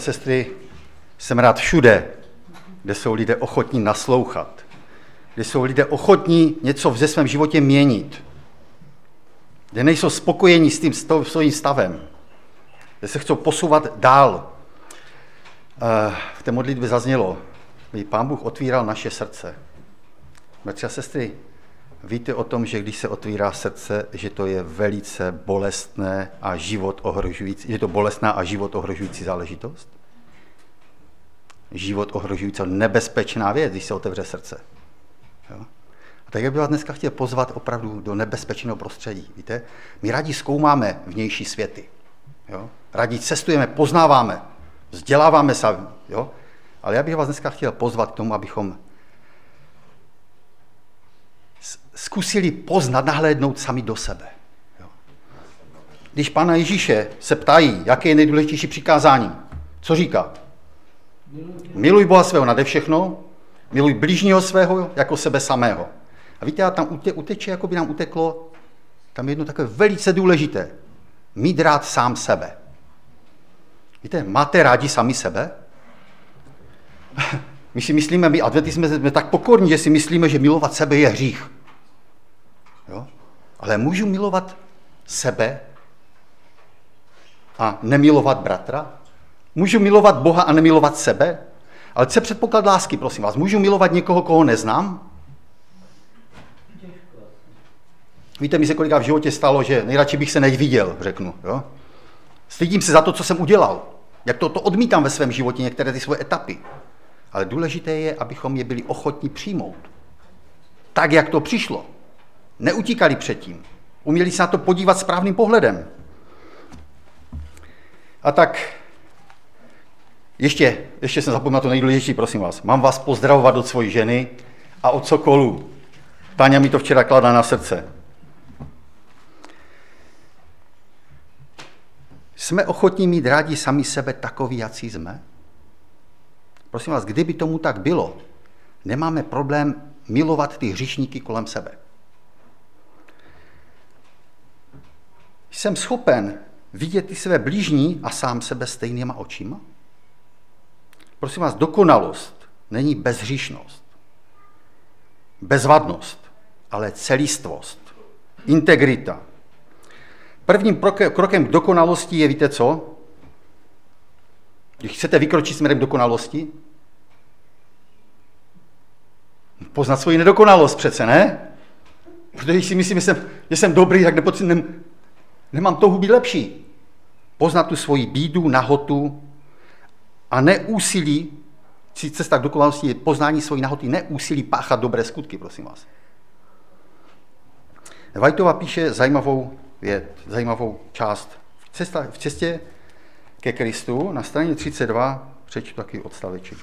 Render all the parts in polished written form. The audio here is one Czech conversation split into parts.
Sestry, jsem rád všude, kde jsou lidé ochotní naslouchat, kde jsou lidé ochotní něco ve svém životě měnit, kde nejsou spokojení s tím svým stavem, kde se chcou posouvat dál. V té modlitbě zaznělo, aby Pán Bůh otvíral naše srdce. Bratři a sestry, víte o tom, že když se otvírá srdce, že to je velice bolestné a život ohrožující, je to bolestná a život ohrožující záležitost? Život ohrožující, nebezpečná věc, když se otevře srdce. Jo? A tak bych vás dneska chtěl pozvat opravdu do nebezpečného prostředí. Víte? My rádi zkoumáme vnější světy. Jo? Rádi cestujeme, poznáváme, vzděláváme se. Jo? Ale já bych vás dneska chtěl pozvat k tomu, abychom zkusili poznat, nahlédnout sami do sebe. Jo? Když Pána Ježíše se ptají, jaké je nejdůležitější přikázání, co říká? Miluj Boha svého nade všechno, miluj bližního svého jako sebe samého. A víte, a tam uteče, jako by nám uteklo, tam jedno takové velice důležité. Mít rád sám sebe. Víte, máte rádi sami sebe? My si myslíme, my adventisté jsme tak pokorní, že si myslíme, že milovat sebe je hřích. Jo? Ale můžu milovat sebe a nemilovat bratra? Můžu milovat Boha a nemilovat sebe? Ale co je předpoklad lásky, prosím vás? Můžu milovat někoho, koho neznám? Víte, mi se kolikrát v životě stalo, že nejradši bych se neviděl, řeknu. Jo? Stydím se za to, co jsem udělal. Jak to odmítám ve svém životě, některé ty svoje etapy. Ale důležité je, abychom je byli ochotní přijmout. Tak, jak to přišlo. Neutíkali předtím. Uměli se na to podívat správným pohledem. A tak ještě jsem zapomněl na to nejdůležitější, prosím vás. Mám vás pozdravovat od svojí ženy a od sokolů. Táňa mi to včera kladla na srdce. Jsme ochotní mít rádi sami sebe takový, jací jsme? Prosím vás, kdyby tomu tak bylo, nemáme problém milovat ty hříšníky kolem sebe. Jsem schopen vidět ty své blížní a sám sebe stejnýma očima? Prosím vás, dokonalost není bezhříšnost, bezvadnost, ale celistvost, integrita. Prvním krokem k dokonalosti je, víte co? Když chcete vykročit směrem k dokonalosti, poznat svoji nedokonalost přece, ne? Protože když si myslím, že jsem dobrý, tak nemám touhu být lepší. Poznat tu svoji bídu, nahotu a neúsilí, cesta k dokonalosti je poznání svojí nahoty, neúsilí páchat dobré skutky, prosím vás. Whiteova píše zajímavou část. V cestě ke Kristu na straně 32, přečtu taky odstaveček.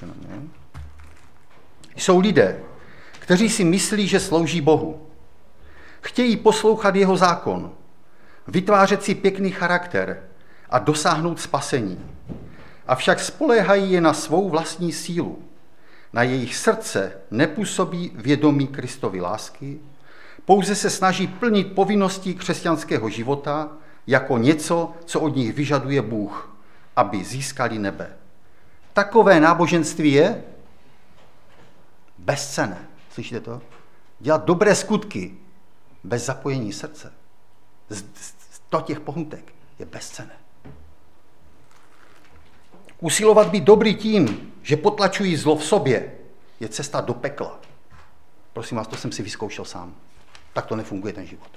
Jsou lidé, kteří si myslí, že slouží Bohu. Chtějí poslouchat jeho zákon, vytvářet si pěkný charakter a dosáhnout spasení. Avšak spoléhají je na svou vlastní sílu. Na jejich srdce nepůsobí vědomí Kristovy lásky, pouze se snaží plnit povinnosti křesťanského života jako něco, co od nich vyžaduje Bůh, aby získali nebe. Takové náboženství je bezcenné. Slyšíte to? Dělat dobré skutky bez zapojení srdce. Z těch pohnutek je bezcenné. Usilovat být dobrý tím, že potlačují zlo v sobě, je cesta do pekla. Prosím vás, to jsem si vyzkoušel sám. Tak to nefunguje ten život.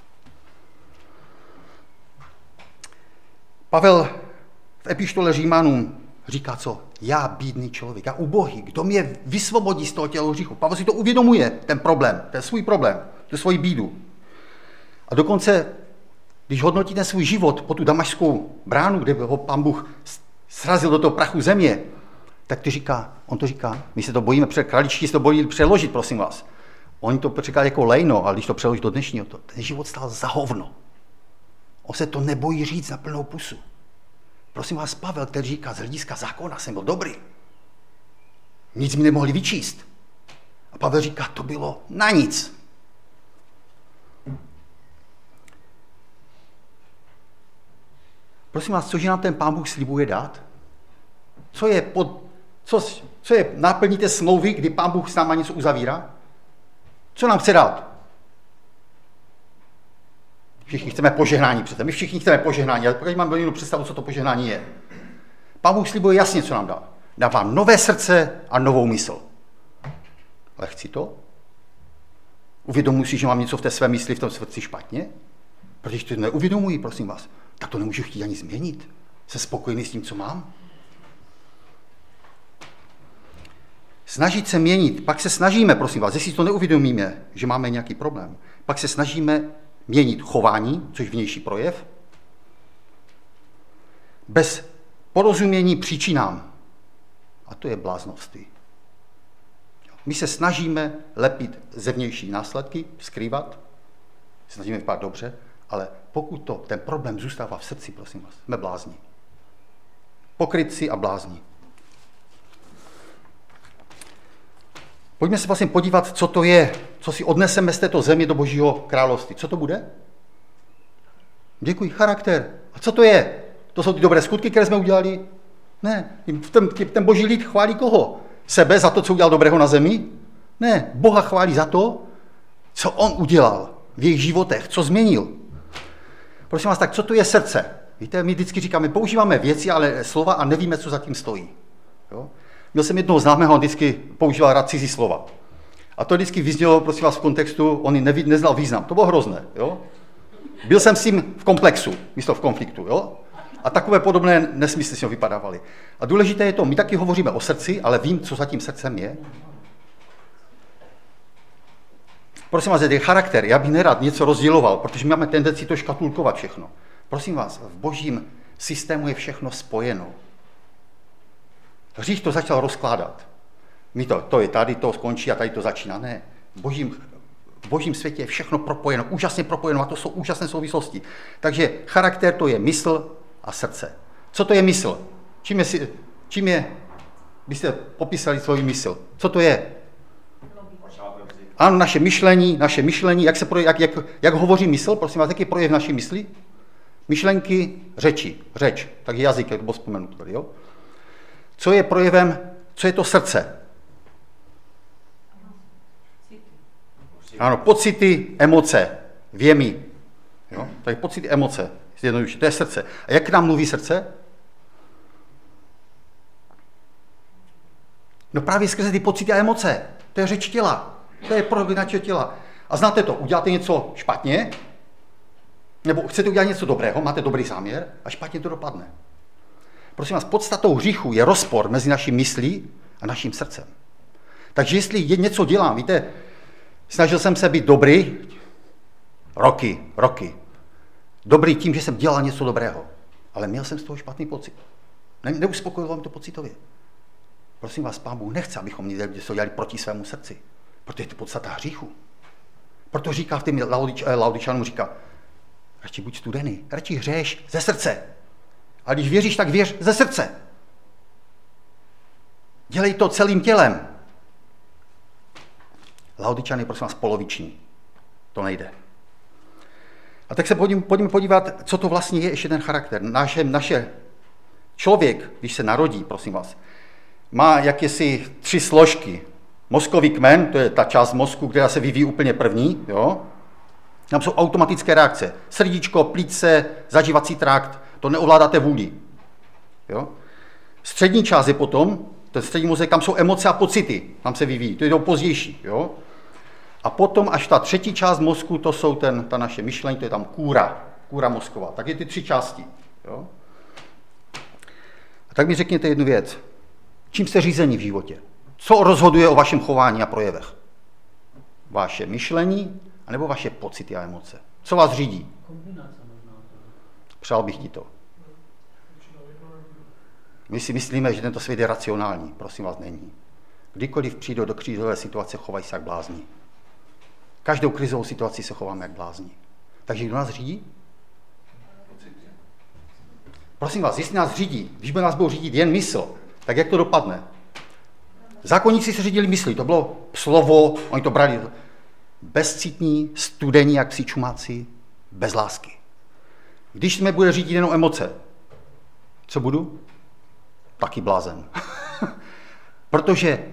Pavel v epištole Římanům říká co? Já bídný člověk, já ubohý, kdo mě vysvobodí z toho těla hříchu. Pavel si to uvědomuje, ten problém, ten svůj problém, tu svoji bídu. A dokonce, když hodnotí ten svůj život po tu damašskou bránu, kde ho Pán Bůh srazil do toho prachu země, tak on to říká, my se to bojíme, kraličtí se to bojí přeložit, prosím vás. Oni to překládá jako lejno, ale když to přeloží do dnešního, ten život stál za hovno. On se to nebojí říct na plnou pusu. Prosím vás, Pavel, který říká, z hlediska zákona jsem byl dobrý. Nic mi nemohli vyčíst. A Pavel říká, to bylo na nic. Prosím vás, cože nám ten Pán Bůh slibuje dát? Co je náplní té smlouvy, kdy Pán Bůh s náma něco uzavírá? Co nám chce dát? Všichni chceme požehnání přece. My všichni chceme požehnání, ale pokud mám jinou představu, co to požehnání je. Pán Bůh slibuje jasně, co nám dá. Dá vám nové srdce a novou mysl. Ale chci to? Uvědomuji si, že mám něco v té své mysli, v tom srdci špatně? Protože to neuvědomuji, prosím vás. Tak to nemůžu chtít ani změnit. Jsem spokojený s tím, co mám? Snažit se měnit, pak se snažíme, prosím vás, jestli to neuvědomíme, že máme nějaký problém, pak se snažíme měnit chování, což je vnější projev, bez porozumění příčinám. A to je bláznoství. My se snažíme lepit zevnější následky, skrývat, snažíme vypadat dobře, ale pokud ten problém zůstává v srdci, prosím vás, jsme blázni. Pokrytci a blázni. Pojďme se vlastně podívat, co to je, co si odneseme z této země do Božího království. Co to bude? Děkuji, charakter. A co to je? To jsou ty dobré skutky, které jsme udělali? Ne. Ten Boží lid chválí koho? Sebe za to, co udělal dobrého na zemi? Ne. Boha chválí za to, co on udělal v jejich životech, co změnil. Prosím vás, tak co to je srdce? Víte, my vždycky říkáme, používáme věci, ale slova a nevíme, co za tím stojí. Jo? Měl jsem jednoho známého, on vždycky používal rád cizí slova. A to vždycky vyznělo, prosím vás, v kontextu, on neznal význam. To bylo hrozné. Jo? Byl jsem s tím v komplexu, místo v konfliktu. Jo? A takové podobné nesmysly si ho vypadávaly. A důležité je to, my taky hovoříme o srdci, ale vím, co za tím srdcem je. Prosím vás, je charakter. Já bych nerad něco rozděloval, protože my máme tendenci to škatulkovat všechno. Prosím vás, v Božím systému je všechno spojeno. Hřích to začal rozkládat. To je tady, to skončí a tady to začíná. Ne. V Božím světě je všechno propojeno, úžasně propojeno a to jsou úžasné souvislosti. Takže charakter to je mysl a srdce. Co to je mysl? Čím je byste popisali svou mysl? Co to je? Ano, naše myšlení, jak hovoří mysl, prosím vás, jaký je projev naší mysli? Myšlenky, řeč, tak je jazyk, jak to bylo vzpomenuto tady, jo? Co je projevem, co je to srdce? Ano, pocity, emoce, věmy. Jo? Tak pocity, emoce, zjednodušení, to je srdce. A jak k nám mluví srdce? No právě skrze ty pocity a emoce. To je řeč těla. To je projev našeho těla. A znáte to, uděláte něco špatně, nebo chcete udělat něco dobrého, máte dobrý záměr a špatně to dopadne. Prosím vás, podstatou hříchu je rozpor mezi naší myslí a naším srdcem. Takže jestli něco dělám, víte, snažil jsem se být dobrý roky. Dobrý tím, že jsem dělal něco dobrého, ale měl jsem z toho špatný pocit. Neuspokojilo mě to pocitově. Prosím vás, Pán Bůh nechce, abychom něco dělali proti svému srdci, protože je to podstata hříchu. Proto říká v těm Laodičanům, říká, radši buď studený, radši hřeš ze srdce. A když věříš, tak věř ze srdce. Dělej to celým tělem. Laodičan je, prosím vás, poloviční. To nejde. A tak se pojďme podívat, co to vlastně je ještě ten charakter. Naše člověk, když se narodí, prosím vás, má jakési 3 složky. Mozkový kmen, to je ta část mozku, která se vyvíjí úplně první. Jo? Tam jsou automatické reakce. Srdíčko, plíce, zažívací trakt, to neovládáte vůli. Jo? Střední část je potom, ten střední mozek, tam jsou emoce a pocity, tam se vyvíjí, to je to pozdější. Jo? A potom až ta třetí část mozku, to jsou ta naše myšlení, to je tam kůra mozková. Tak je ty 3 části. Jo? A tak mi řekněte jednu věc. Čím jste řízení v životě? Co rozhoduje o vašem chování a projevech? Vaše myšlení, anebo vaše pocity a emoce? Co vás řídí? Přál bych ti to. My si myslíme, že tento svět je racionální. Prosím vás, není. Kdykoliv přijdou do krizové situace, chovají se jak blázni. Každou krizovou situaci se chováme jak blázni. Takže kdo nás řídí? Prosím vás, jestli nás řídí, když by nás budou řídit jen mysl, tak jak to dopadne? Zákonníci se řídili myslí, to bylo slovo, oni to brali bezcitní, studení, jak psi čumáci, bez lásky. Když mě bude řídit jenom emoce, co budu? taky blázen. Protože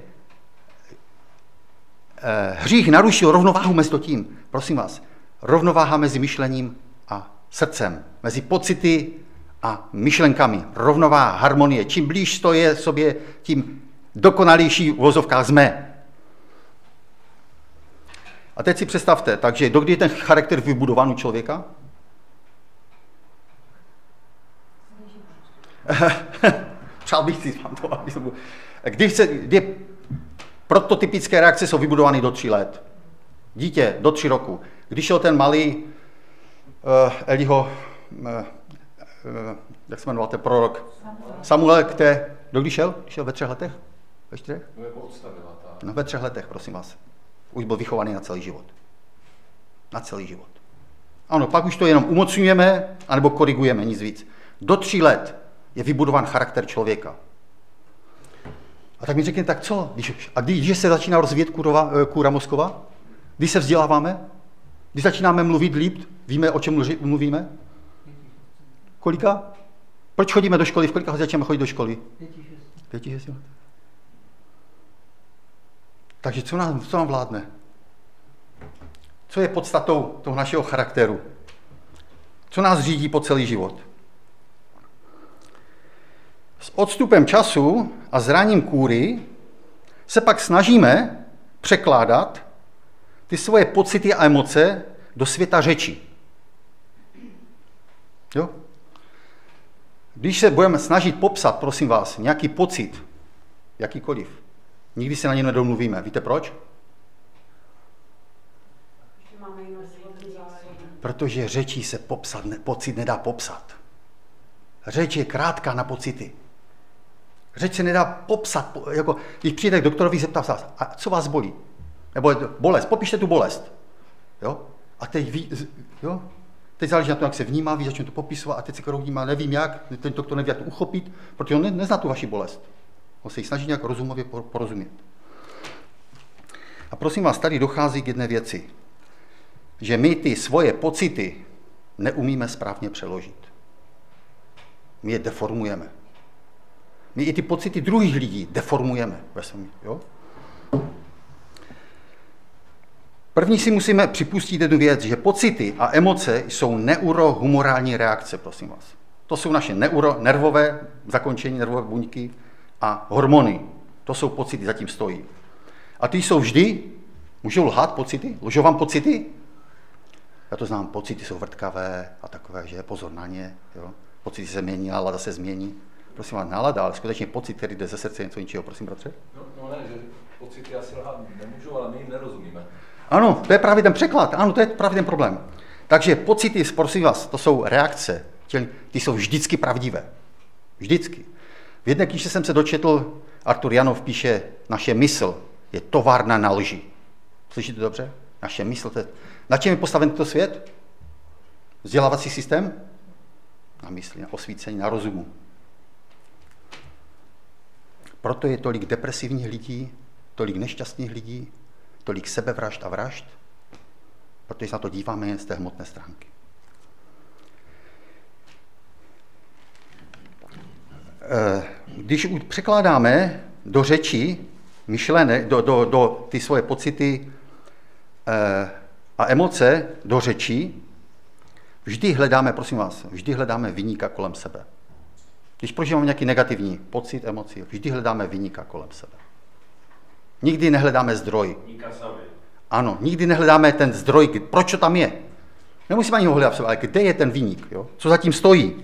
hřích narušil rovnováhu mezi tím. Prosím vás, rovnováha mezi myšlením a srdcem, mezi pocity a myšlenkami. Rovnováha, harmonie. Čím blíž to je sobě, tím dokonalější v uvozovkách jsme. A teď si představte, takže dokdy je ten charakter vybudován u člověka? Přál bych si vám to, aby jsem... Kdy prototypické reakce jsou vybudovány do 3 let. Dítě do 3 roku. Když šel ten malý Eliho, jak se jmenoval ten prorok? Samuel, kdy šel? Šel ve 3 letech? Ve 4? No, ve 3 letech, prosím vás. Už byl vychovaný na celý život. Na celý život. Ano, pak už to jenom umocňujeme, anebo korigujeme, nic víc. Do 3 let je vybudován charakter člověka. A tak mi řekne, tak co? Když se začíná rozvíjet kůra mozková? Když se vzděláváme? Když začínáme mluvit líp? Víme, o čem mluvíme? Kolika? Proč chodíme do školy? V kolika začínáme chodit do školy? 5-6 let. Takže co nám vládne? Co je podstatou toho našeho charakteru? Co nás řídí po celý život? S odstupem času a zraním kůry se pak snažíme překládat ty svoje pocity a emoce do světa řeči. Jo? Když se budeme snažit popsat, prosím vás, nějaký pocit, jakýkoliv, nikdy se na něj nedomluvíme. Víte proč? Protože řečí se pocit nedá popsat. Řeč je krátká na pocity. Řeč se nedá popsat. Jako, když přijde k doktorovi, zeptá se, a co vás bolí? Nebo bolest, popište tu bolest. Jo? A teď záleží na tom, jak se vnímá, vy začne to popisovat a teď se vnímá, nevím jak, ten doktor neví, jak to uchopit, protože on nezná tu vaši bolest. On se jí snaží nějak rozumově porozumět. A prosím vás, tady dochází k jedné věci, že my ty svoje pocity neumíme správně přeložit. My je deformujeme. My i ty pocity druhých lidí deformujeme. Jo? První si musíme připustit jednu věc, že pocity a emoce jsou neurohumorální reakce, prosím vás. To jsou naše nervové zakončení, nervové buňky a hormony. To jsou pocity, zatím stojí. A ty jsou vždy, můžou lhát pocity? Lžou vám pocity? Já to znám, pocity jsou vrtkavé a takové, že pozor na ně. Jo? Pocity se mění, nálada se změní. Prosím vás, nálada, ale skutečně pocit, který jde ze srdce, něco ničeho, prosím, bratře? No ne, že pocity asi lhát nemůžou, ale my jim nerozumíme. Ano, to je právě ten překlad, ano, to je právě ten problém. Takže pocity, prosím vás, to jsou reakce, ty jsou vždycky pravdivé. Vždycky. V jedné knížce jsem se dočetl, Artur Janov píše, naše mysl je továrna na lži. Slyšíte dobře? Naše mysl, na čem je postaven tento svět? Vzdělávací systém? Na mysli, na osvícení, na rozumu. Proto je tolik depresivních lidí, tolik nešťastných lidí, tolik sebevražd a vražd, protože se na to díváme jen z té hmotné stránky. Když překládáme do řeči myšlené, do ty svoje pocity a emoce do řeči, vždy hledáme, prosím vás, vždy hledáme viníka kolem sebe. Když prožíváme nějaký negativní pocit, emoci, vždy hledáme viníka kolem sebe. Nikdy nehledáme zdroj. Ano, nikdy nehledáme ten zdroj, proč to tam je. Nemusíme ani ho hledat v sebe, ale kde je ten viník, jo? Co zatím stojí.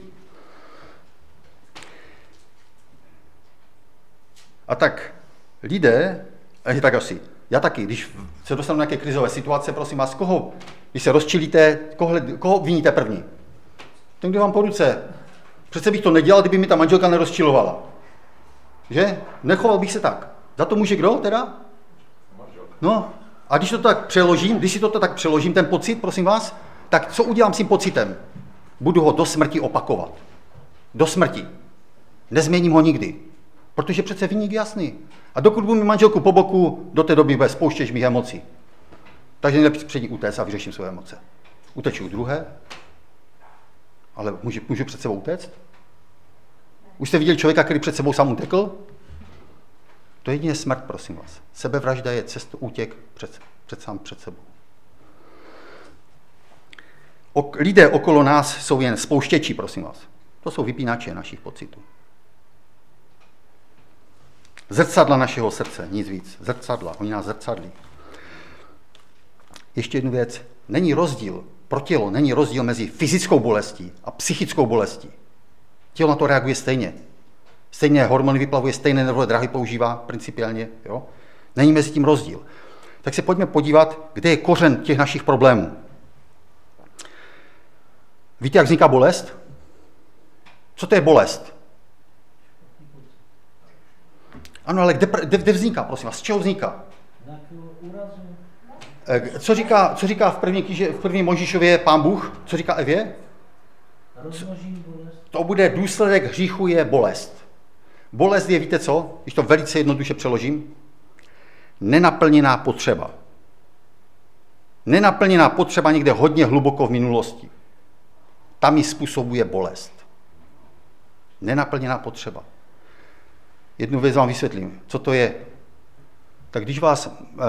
A tak lidé, tak asi, já taky, když se dostanu na nějaké krizové situace, prosím vás, když se rozčilíte, koho viníte první? Ten, kdo vám po ruce. Přece bych to nedělal, kdyby mi ta manželka nerozčilovala. Že? Nechoval bych se tak. Za to může kdo teda? No, a když si to tak přeložím, ten pocit, prosím vás, tak co udělám s tím pocitem? Budu ho do smrti opakovat. Do smrti. Nezměním ho nikdy. Protože přece viník je jasný. A dokud budu mít manželku po boku, do té doby bude spouštěč mých emocí. Takže nejlepší před ní utéct a vyřeším své emoce. Uteču druhé, ale můžu před sebou utéct? Už jste viděli člověka, který před sebou sám utekl? To je jedině smrt, prosím vás. Sebevražda je útěk před sebou. Lidé okolo nás jsou jen spouštěči, prosím vás. To jsou vypínače našich pocitů. Zrcadla našeho srdce, nic víc. Zrcadla, oni nás zrcadlí. Ještě jednu věc. Není rozdíl pro tělo, není rozdíl mezi fyzickou bolestí a psychickou bolestí. Tělo na to reaguje stejně. Stejně hormony vyplavuje, stejné nervové dráhy používá principiálně. Jo? Není mezi tím rozdíl. Tak se pojďme podívat, kde je kořen těch našich problémů. Víte, jak vzniká bolest? Co to je bolest? Ano, ale kde vzniká, prosím vás? Z čeho vzniká? Co říká v první Mojžíšově Pán Bůh? Co říká Evě? To bude důsledek hříchu, je bolest. Bolest je, víte co? Když to velice jednoduše přeložím. Nenaplněná potřeba. Nenaplněná potřeba někde hodně hluboko v minulosti. Tam ji způsobuje bolest. Nenaplněná potřeba. Jednu věc vám vysvětlím. Co to je? Tak když vás...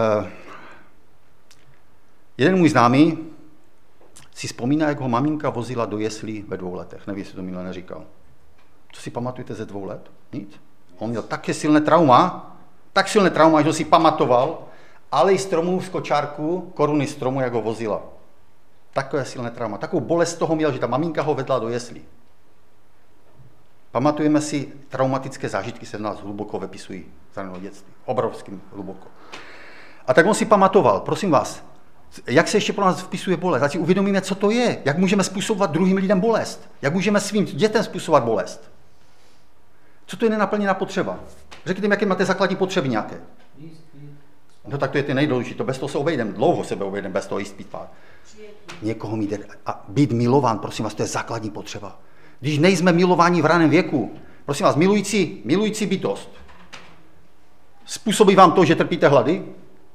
jeden můj známý si vzpomíná, jak ho maminka vozila do jeslí ve 2 letech. Nevím, jestli to minule neříkal. Co si pamatujete ze 2 let? Nic. On měl také silné trauma, že ho si pamatoval, ale i stromu z kočárku, koruny stromu, jak ho vozila. Takové silné trauma. Takovou bolest toho měl, že ta maminka ho vedla do jeslí. Pamatujeme si, traumatické zážitky se v nás hluboko vypisují z raného dětství. Obrovským hluboko. A tak on si pamatoval, prosím vás, jak se ještě pro nás vpisuje bolest. Ať si uvědomíme, co to je, jak můžeme způsobovat druhým lidem bolest, jak můžeme svým dětem způsobovat bolest. Co to je nenaplněná potřeba? Řekněte mi, jaké máte základní potřeby nějaké. No tak to je ty nejdůležitější, to bez toho se obejdeme, dlouho se obejdeme bez toho jíst, pít, pát. Někoho mít a být milován, prosím vás, to je základní potřeba. Když nejsme milováni v raném věku, prosím vás, milující bytost, způsobí vám to, že trpíte hlady?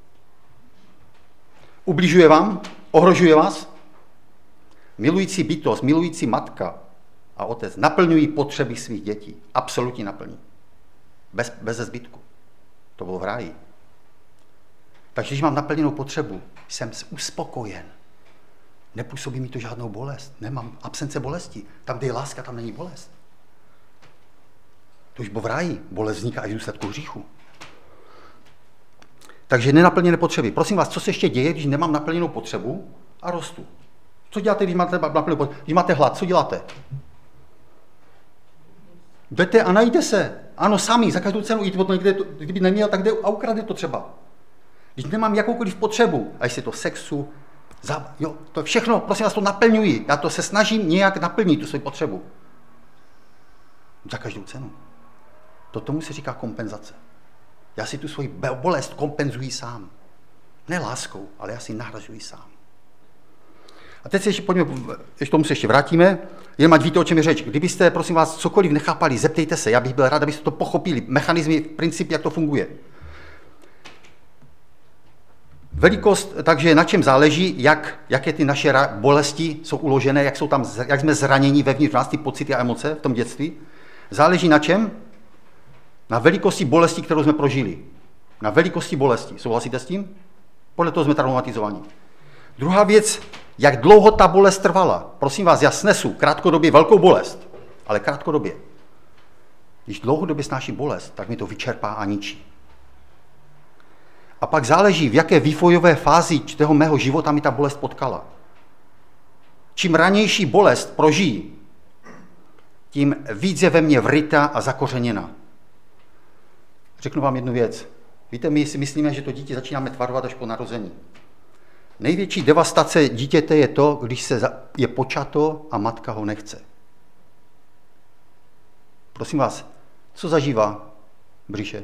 Ubližuje vám? Ohrožuje vás? Milující bytost, milující matka a otec naplňují potřeby svých dětí. Absolutně naplní. Bez zbytku. To bylo v ráji. Takže když mám naplněnou potřebu, jsem uspokojen. Nepůsobí mi to žádnou bolest. Nemám absence bolesti. Tam, kde je láska, tam není bolest. To už bylo v ráji. Bolest vzniká i z důsledku hříchu. Takže nenaplněné potřeby. Prosím vás, co se ještě děje, když nemám naplněnou potřebu a rostu? Co děláte, když máte naplněnou potřebu? Když máte hlad, co děláte? Jdete a najíte se. Ano, sami, za každou cenu jít potom někde, kdyby neměl, tak jde a ukradne to třeba. Když nemám jakoukoliv potřebu, a jestli to sexu, to všechno, prosím vás, to naplňuji. Já to se snažím nějak naplnit, tu svou potřebu. Za každou cenu. To tomu se říká kompenzace. Já si tu svoji bolest kompenzuji sám. Ne láskou, ale já si nahrazuji sám. A teď se ještě tomu se ještě vrátíme, jen ať víte, o čem je řeč. Kdybyste, prosím vás, cokoliv nechápali, zeptejte se, já bych byl rád, abyste to pochopili, mechanizmy, principy, jak to funguje. Velikost, takže na čem záleží, jaké ty naše bolesti jsou uložené, jak jsme zraněni vevnitř nás, ty pocity a emoce v tom dětství. Záleží na čem? Na velikosti bolesti, kterou jsme prožili. Na velikosti bolesti. Souhlasíte s tím? Podle toho jsme traumatizovaní. Druhá věc, jak dlouho ta bolest trvala. Prosím vás, já snesu krátkodobě velkou bolest, ale krátkodobě. Když dlouhodobě snáším bolest, tak mi to vyčerpá a ničí. A pak záleží, v jaké vývojové fázi toho mého života mi ta bolest potkala. Čím ranější bolest prožijí, tím víc je ve mně vryta a zakořeněna. Řeknu vám jednu věc. Víte, my si myslíme, že to dítě začínáme tvarovat až po narození. Největší devastace dítěte je to, když je počato a matka ho nechce. Prosím vás, co zažívá břiše?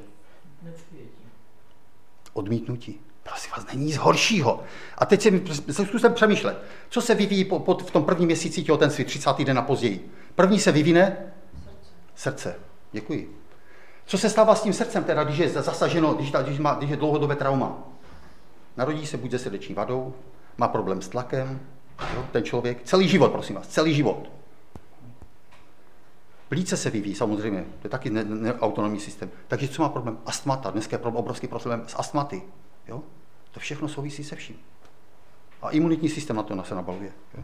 Odmítnutí. Prosím vás, není nic horšího. A teď se zkusím přemýšlet, co se vyvíjí v tom prvním měsíci těhotenství, 30. den a později. První se vyvine? Srdce. Děkuji. Co se stává s tím srdcem, teda, když je zasaženo, když je dlouhodobé trauma? Narodí se buď se srdeční vadou, má problém s tlakem, ten člověk, celý život, prosím vás, celý život. Plíce se vyvíjí samozřejmě, to je taky autonomní systém. Takže co má problém? Astmata, dneska je obrovský problém s astmaty. Jo? To všechno souvisí se vším. A imunitní systém na to se nabaluje. Jo?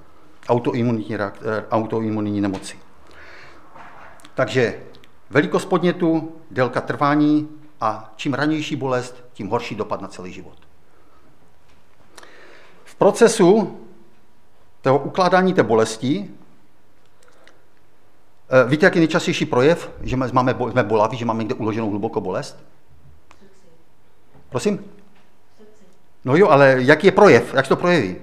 Autoimunitní nemoci. Takže velikost podnětu, délka trvání a čím ranější bolest, tím horší dopad na celý život. V procesu toho ukládání té bolesti, víte, jaký je nejčastější projev, že jsme bolaví, že máme někde uloženou hlubokou bolest? Prosím? No jo, ale jaký je projev? Jak se to projeví?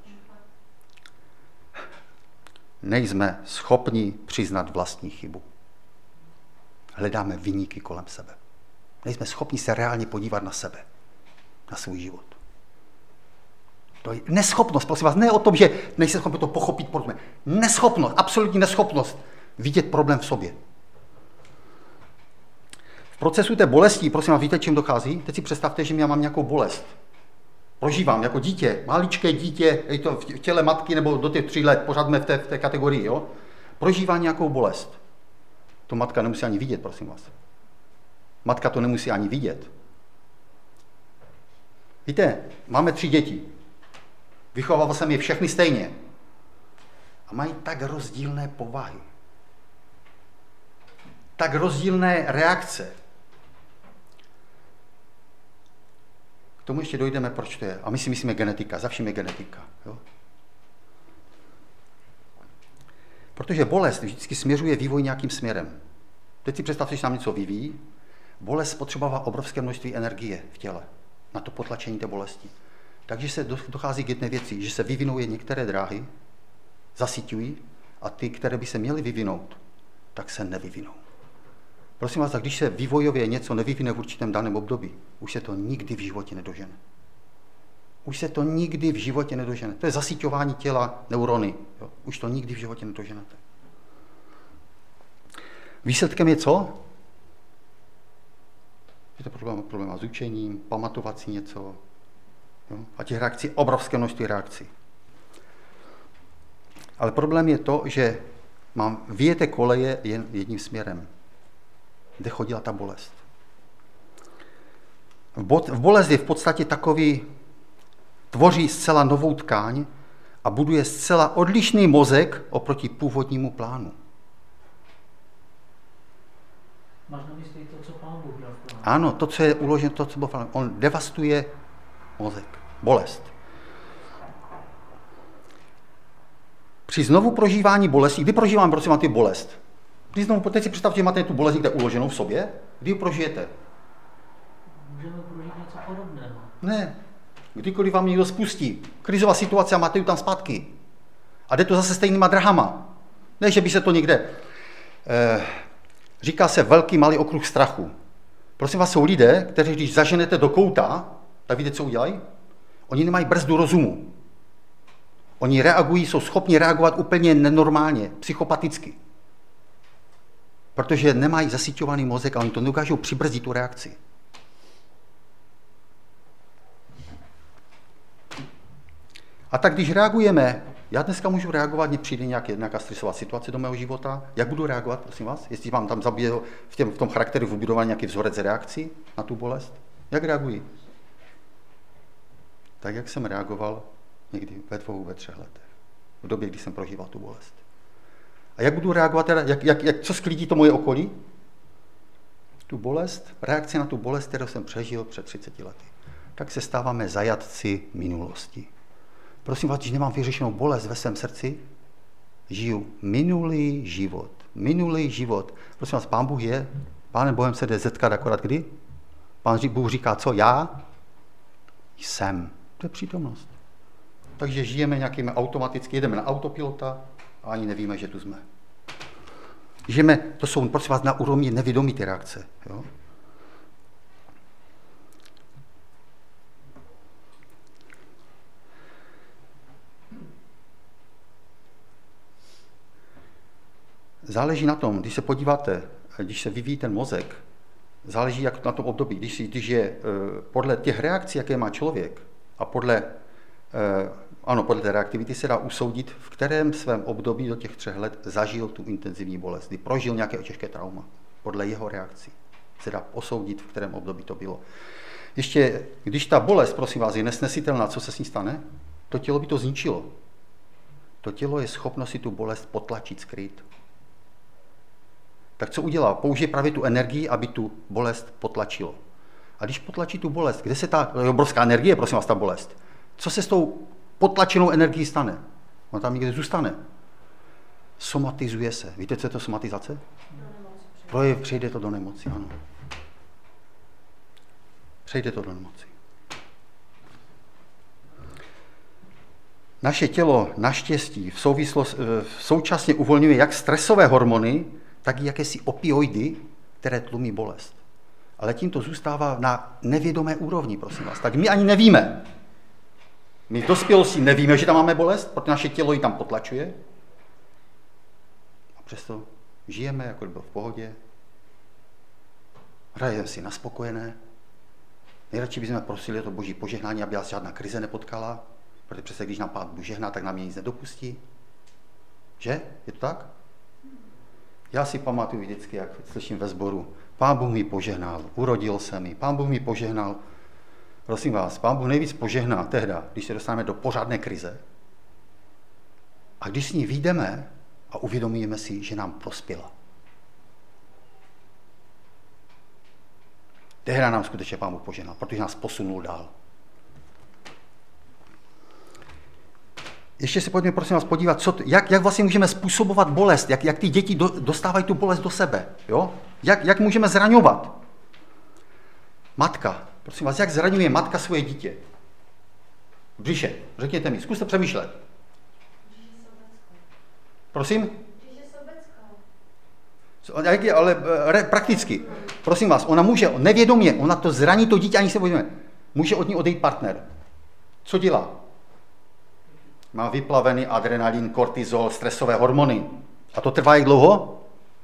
Nejsme schopni přiznat vlastní chybu. Hledáme viníky kolem sebe. Nejsme schopni se reálně podívat na sebe, na svůj život. To je neschopnost, prosím vás, ne o tom, že nejsme schopni to pochopit, porozumět. Neschopnost, absolutní neschopnost vidět problém v sobě. V procesu té bolesti, prosím vás, víte, čím dochází? Teď si představte, že já mám nějakou bolest. Prožívám jako dítě, maličké dítě, je to v těle matky nebo do těch 3 let, pořád jsme v té kategorii, jo? Prožívá nějakou bolest. To matka nemusí ani vidět, prosím vás. Matka to nemusí ani vidět. Víte, máme 3 děti. Vychovával jsem je všechny stejně. A mají tak rozdílné povahy. Tak rozdílné reakce. K tomu ještě dojdeme, proč to je. A my si myslíme genetika, za vším je genetika. Jo? Protože bolest vždycky směřuje vývoj nějakým směrem. Teď si představte, že se nám něco vyvíjí. Bolest spotřebovává obrovské množství energie v těle na to potlačení té bolesti. Takže se dochází k jedné věci, že se vyvinou některé dráhy, zasyťují a ty, které by se měly vyvinout, tak se nevyvinou. Prosím vás, tak když se vývojově něco nevyvine v určitém daném období, už se to nikdy v životě nedožene. Už se to nikdy v životě nedožene. To je zasyťování těla neurony. Jo? Už to nikdy v životě nedoženete. Výsledkem je co? Je to problém s učením, pamatovat si něco. Jo? A těch reakcí, obrovské množství reakcí. Ale problém je to, že mám vyjeté koleje jen jedním směrem, kde chodila ta bolest. V bolest je v podstatě takový, tvoří zcela novou tkáň a buduje zcela odlišný mozek oproti původnímu plánu. Máš na mysli to, co Pán Bůh dal v plánu? Ano, to, co je uloženo, to, co bylo v plánu. On devastuje mozek, bolest. Při znovu prožívání bolesti, kdy prožívám, prosím vás, ty bolest? Teď si představte, že máte tu bolest někde uloženou v sobě, kdy ji prožijete? Můžeme prožít něco podobného. Ne. Kdykoliv vám někdo spustí, krizová situace a máte ji tam zpátky. A jde to zase stejnýma drahama. Ne, že by se to někde... říká se velký, malý okruh strachu. Prosím vás, jsou lidé, kteří když zaženete do kouta, tak víte, co udělají? Oni nemají brzdu rozumu. Oni reagují, jsou schopni reagovat úplně nenormálně, psychopaticky. Protože nemají zasyťovaný mozek a oni to nedokážou přibrzdit tu reakci. A tak když reagujeme, já dneska můžu reagovat, mně přijde nějaká stresová situace do mého života, jak budu reagovat, prosím vás? Jestli mám tam v tom charakteru vybudován nějaký vzorec reakcí na tu bolest, jak reaguji? Tak, jak jsem reagoval někdy ve 2, ve 3 letech, v době, kdy jsem prožíval tu bolest. A jak budu reagovat, teda, co sklidí to moje okolí? Tu bolest, reakci na tu bolest, kterou jsem přežil před 30 lety. Tak se stáváme zajatci minulosti. Prosím vás, když nemám vyřešenou bolest ve svém srdci, žiju minulý život. Prosím vás, Pán Bůh je, Pánem Bohem se jde zetkat akorát kdy? Pán Bůh říká, co? Já jsem. To je přítomnost. Takže žijeme nějakými automaticky, jedeme na autopilota a ani nevíme, že tu jsme. Žijeme, to jsou, prosím vás, na úrovni nevědomí ty reakce. Jo? Záleží na tom, když se podíváte, když se vyvíjí ten mozek, záleží jak na tom období. Když je podle těch reakcí, jaké má člověk, a podle Ano, podle té reaktivity se dá usoudit, v kterém svém období do těch 3 let zažil tu intenzivní bolest, kdy prožil nějaké těžké trauma. Podle jeho reakcí se dá posoudit, v kterém období to bylo. Ještě, když ta bolest, prosím vás, je nesnesitelná, co se s ní stane? To tělo by to zničilo. To tělo je schopno si tu bolest potlačit, skrýt. Tak co udělá? Použije právě tu energii, aby tu bolest potlačilo. A když potlačí tu bolest, kde se ta obrovská energie, prosím vás, ta bolest, co se s tou potlačenou energií stane? Ona tam někde zůstane. Somatizuje se. Víte, co je to somatizace? Přejde to do nemoci, ano. Přejde to do nemoci. Naše tělo naštěstí současně uvolňuje jak stresové hormony, tak i jakési opioidy, které tlumí bolest. Ale tím to zůstává na nevědomé úrovni, prosím vás. Tak my ani nevíme. My v dospělosti nevíme, že tam máme bolest, protože naše tělo ji tam potlačuje. A přesto žijeme, jako by bylo v pohodě. Hrajeme si na spokojené. Nejradši bychom prosili o to boží požehnání, aby nás žádná krize nepotkala, protože přece když nám Pán Bůh žehná, tak nám je nic nedopustí. Že? Je to tak? Já si pamatuju vždycky, jak slyším ve sboru, Pán Bůh mi požehnal, urodil se mi, Pán Bůh mi požehnal. Prosím vás, Pán Bůh nejvíc požehná tehda, když se dostaneme do pořádné krize. A když s ní vyjdeme a uvědomíme si, že nám prospěla. Tehda nám skutečně Pán Bůh požehnal, protože nás posunul dál. Ještě se pojďme, prosím vás, podívat, jak vlastně můžeme způsobovat bolest, jak ty děti dostávají tu bolest do sebe. Jo? Jak můžeme zraňovat. Matka, prosím vás, jak zraňuje matka svoje dítě? V břiše, řekněte mi, zkuste přemýšlet. Prosím? Ale prakticky. Prosím vás, ona může nevědomě, ona to zraní to dítě, ani se pojďme, může od ní odejít partner. Co dělá? Má vyplavený adrenalin, kortizol, stresové hormony. A to trvá jak dlouho?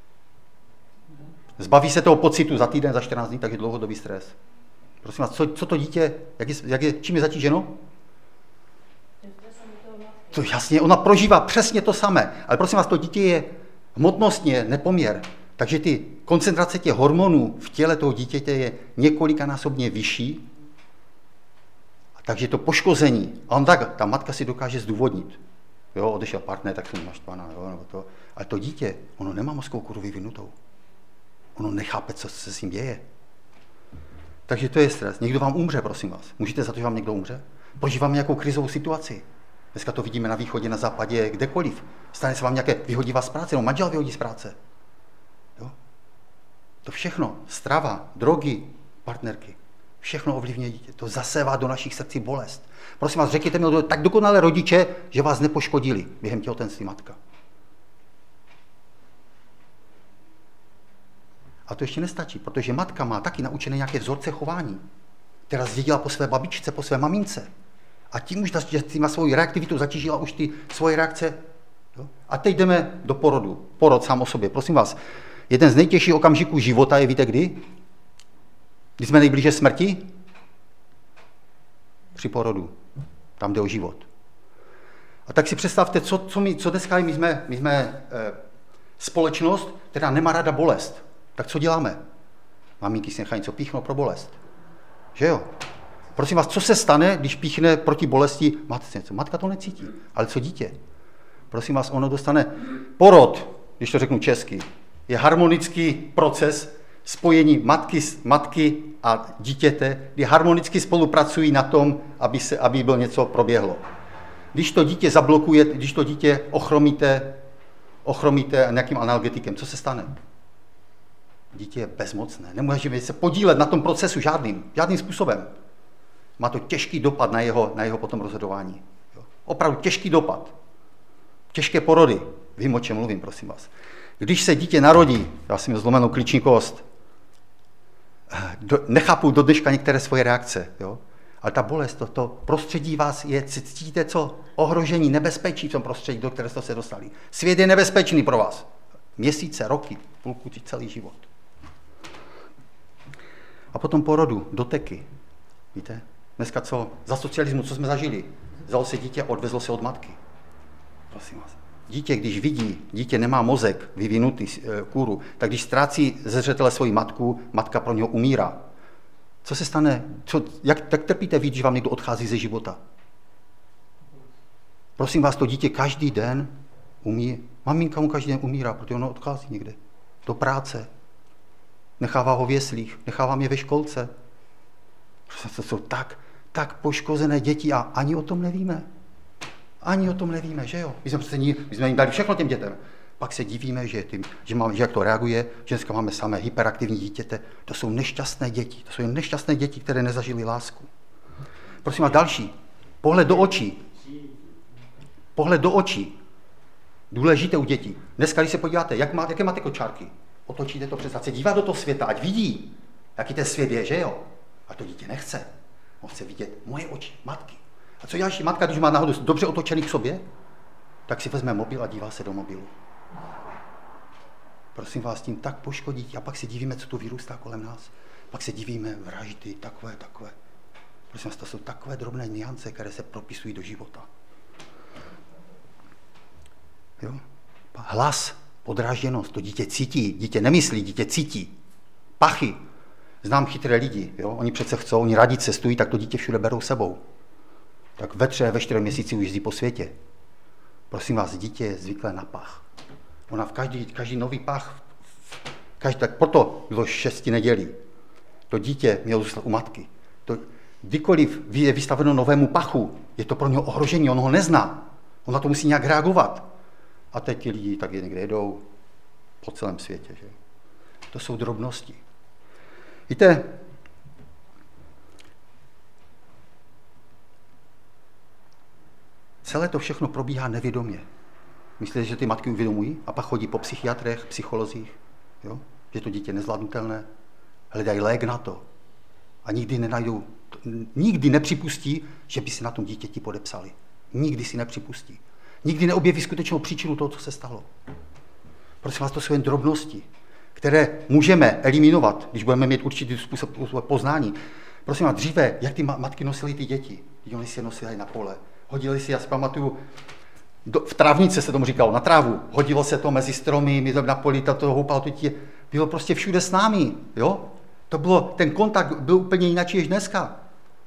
Zbaví se toho pocitu za týden, za 14 dní, tak je dlouhodobý stres. Prosím vás, co to dítě, čím je zatíženo? To jasně, ona prožívá přesně to samé. Ale prosím vás, to dítě je hmotnostně nepoměr. Takže ty koncentrace těch hormonů v těle toho dítěte je několikanásobně vyšší. Takže to poškození, a on tak, ta matka si dokáže zdůvodnit. Jo, odešel partner, tak jsem naštvaná, jo, nebo to. Ale to dítě, ono nemá mozkovou koru vyvinutou. Ono nechápe, co se s ním děje. Takže to je stres. Někdo vám umře, prosím vás. Můžete za to, že vám někdo umře? Prožíváme nějakou krizovou situaci. Dneska to vidíme na východě, na západě, kdekoliv. Stane se vám nějaké, vyhodí vás z práce, no manžel vyhodí z práce. Jo? To všechno, strava, drogy, partnerky. Všechno ovlivňuje dítě. To zasévá do našich srdcí bolest. Prosím vás, řekněte mi tak dokonale rodiče, že vás nepoškodili během těhotenství matka. A to ještě nestačí, protože matka má taky naučené nějaké vzorce chování, která zdědila po své babičce, po své mamince. A tím už má svou reaktivitu zatížila už ty svoje reakce. Jo? A teď jdeme do porodu. Porod sám o sobě. Prosím vás, jeden z nejtěžších okamžiků života je, víte kdy? Když jsme nejblíže smrti? Při porodu. Tam jde o život. A tak si představte, co dneska my jsme společnost, která nemá ráda bolest. Tak co děláme? Maminky si nechají něco píchnout pro bolest. Že jo? Prosím vás, co se stane, když píchne proti bolesti matce něco? Matka to necítí. Ale co dítě? Prosím vás, ono dostane porod, když to řeknu česky, je harmonický proces spojení matky a dítěte, kdy harmonicky spolupracují na tom, aby bylo něco proběhlo. Když to dítě zablokuje, když to dítě ochromíte nějakým analgetikem, co se stane? Dítě je bezmocné, nemůže se podílet na tom procesu žádným způsobem. Má to těžký dopad na jeho potom rozhodování. Jo. Opravdu těžký dopad. Těžké porody. Vím, o čem mluvím, prosím vás. Když se dítě narodí, já jsem měl zlomenou klíční kost, nechápu do dneška některé svoje reakce, jo. Ale ta bolest, to prostředí vás cítíte co? Ohrožení, nebezpečí v tom prostředí, do které jste se dostali. Svět je nebezpečný pro vás. Měsíce, roky, půlku, celý život. A potom porodu, doteky. Víte? Dneska za socialismu, co jsme zažili? vzalo se dítě a odvezlo se od matky. Prosím vás. Dítě, když vidí, dítě nemá mozek vyvinutý kůru, tak když ztrácí ze zřetele svoji matku, matka pro něho umírá. Co se stane? Jak trpíte víc, když vám někdo odchází ze života? Prosím vás, to dítě každý den maminka mu každý den umírá, protože ono odchází někde. Do práce. Nechává ho v jeslích, nechává mě ve školce. To jsou tak poškozené děti a ani o tom nevíme. Ani o tom nevíme, že jo? My jsme jim dali všechno těm dětem. Pak se divíme, že jak to reaguje, že dneska máme samé hyperaktivní dítěte. To jsou nešťastné děti. To jsou nešťastné děti, které nezažily lásku. Prosím vás, další. Pohled do očí. Pohled do očí. Důležité u dětí. Dneska, když se podíváte, jaké máte kočárky, otočíte to přes, ať se dívá do toho světa, ať vidí, jaký ten svět je, že jo? A to dítě nechce. On chce vidět moje oči, matky. A co dělá matka, když má náhodou dobře otočený k sobě? Tak si vezme mobil a dívá se do mobilu. Prosím vás, tím tak poškodí a pak se divíme, co tu vyrůstá kolem nás. Pak se divíme, vraždy, takové. Prosím vás, to jsou takové drobné nuance, které se propisují do života. Jo? Hlas, podrážděnost, to dítě cítí, dítě nemyslí, dítě cítí. Pachy. Znám chytré lidi, jo? Oni přece chcou, oni rádi cestují, tak to dítě všude berou sebou. Tak ve 4 měsíci už jezdí po světě. Prosím vás, dítě je zvyklé na pach. Ona v každý nový pach, tak proto bylo 6 nedělí. To dítě mělo zůstat u matky. Kdykoliv je vystaveno novému pachu, je to pro něho ohrožení, on ho nezná. On na to musí nějak reagovat. A teď ti lidi tak někde jedou po celém světě. Že? To jsou drobnosti. Víte, celé to všechno probíhá nevědomě. Myslíte, že ty matky uvědomují a pak chodí po psychiatrech, psycholozích, jo? Že to dítě nezvládnutelné, hledají lék na to a nikdy nepřipustí, že by si na tom dítěti podepsali. Nikdy si nepřipustí. Nikdy neobjeví skutečnou příčinu toho, co se stalo. Prosím vás, to jsou jen drobnosti, které můžeme eliminovat, když budeme mít určitý způsob poznání. Prosím vás, dříve, jak ty matky nosily ty děti? Oni si je nosili na pole. Hodili si, já si pamatuju, v trávnice se tomu říkalo, na trávu. Hodilo se to mezi stromy, my na poli, to houpalo to dítě. Bylo prostě všude s námi, jo? Ten kontakt byl úplně jinak než dneska.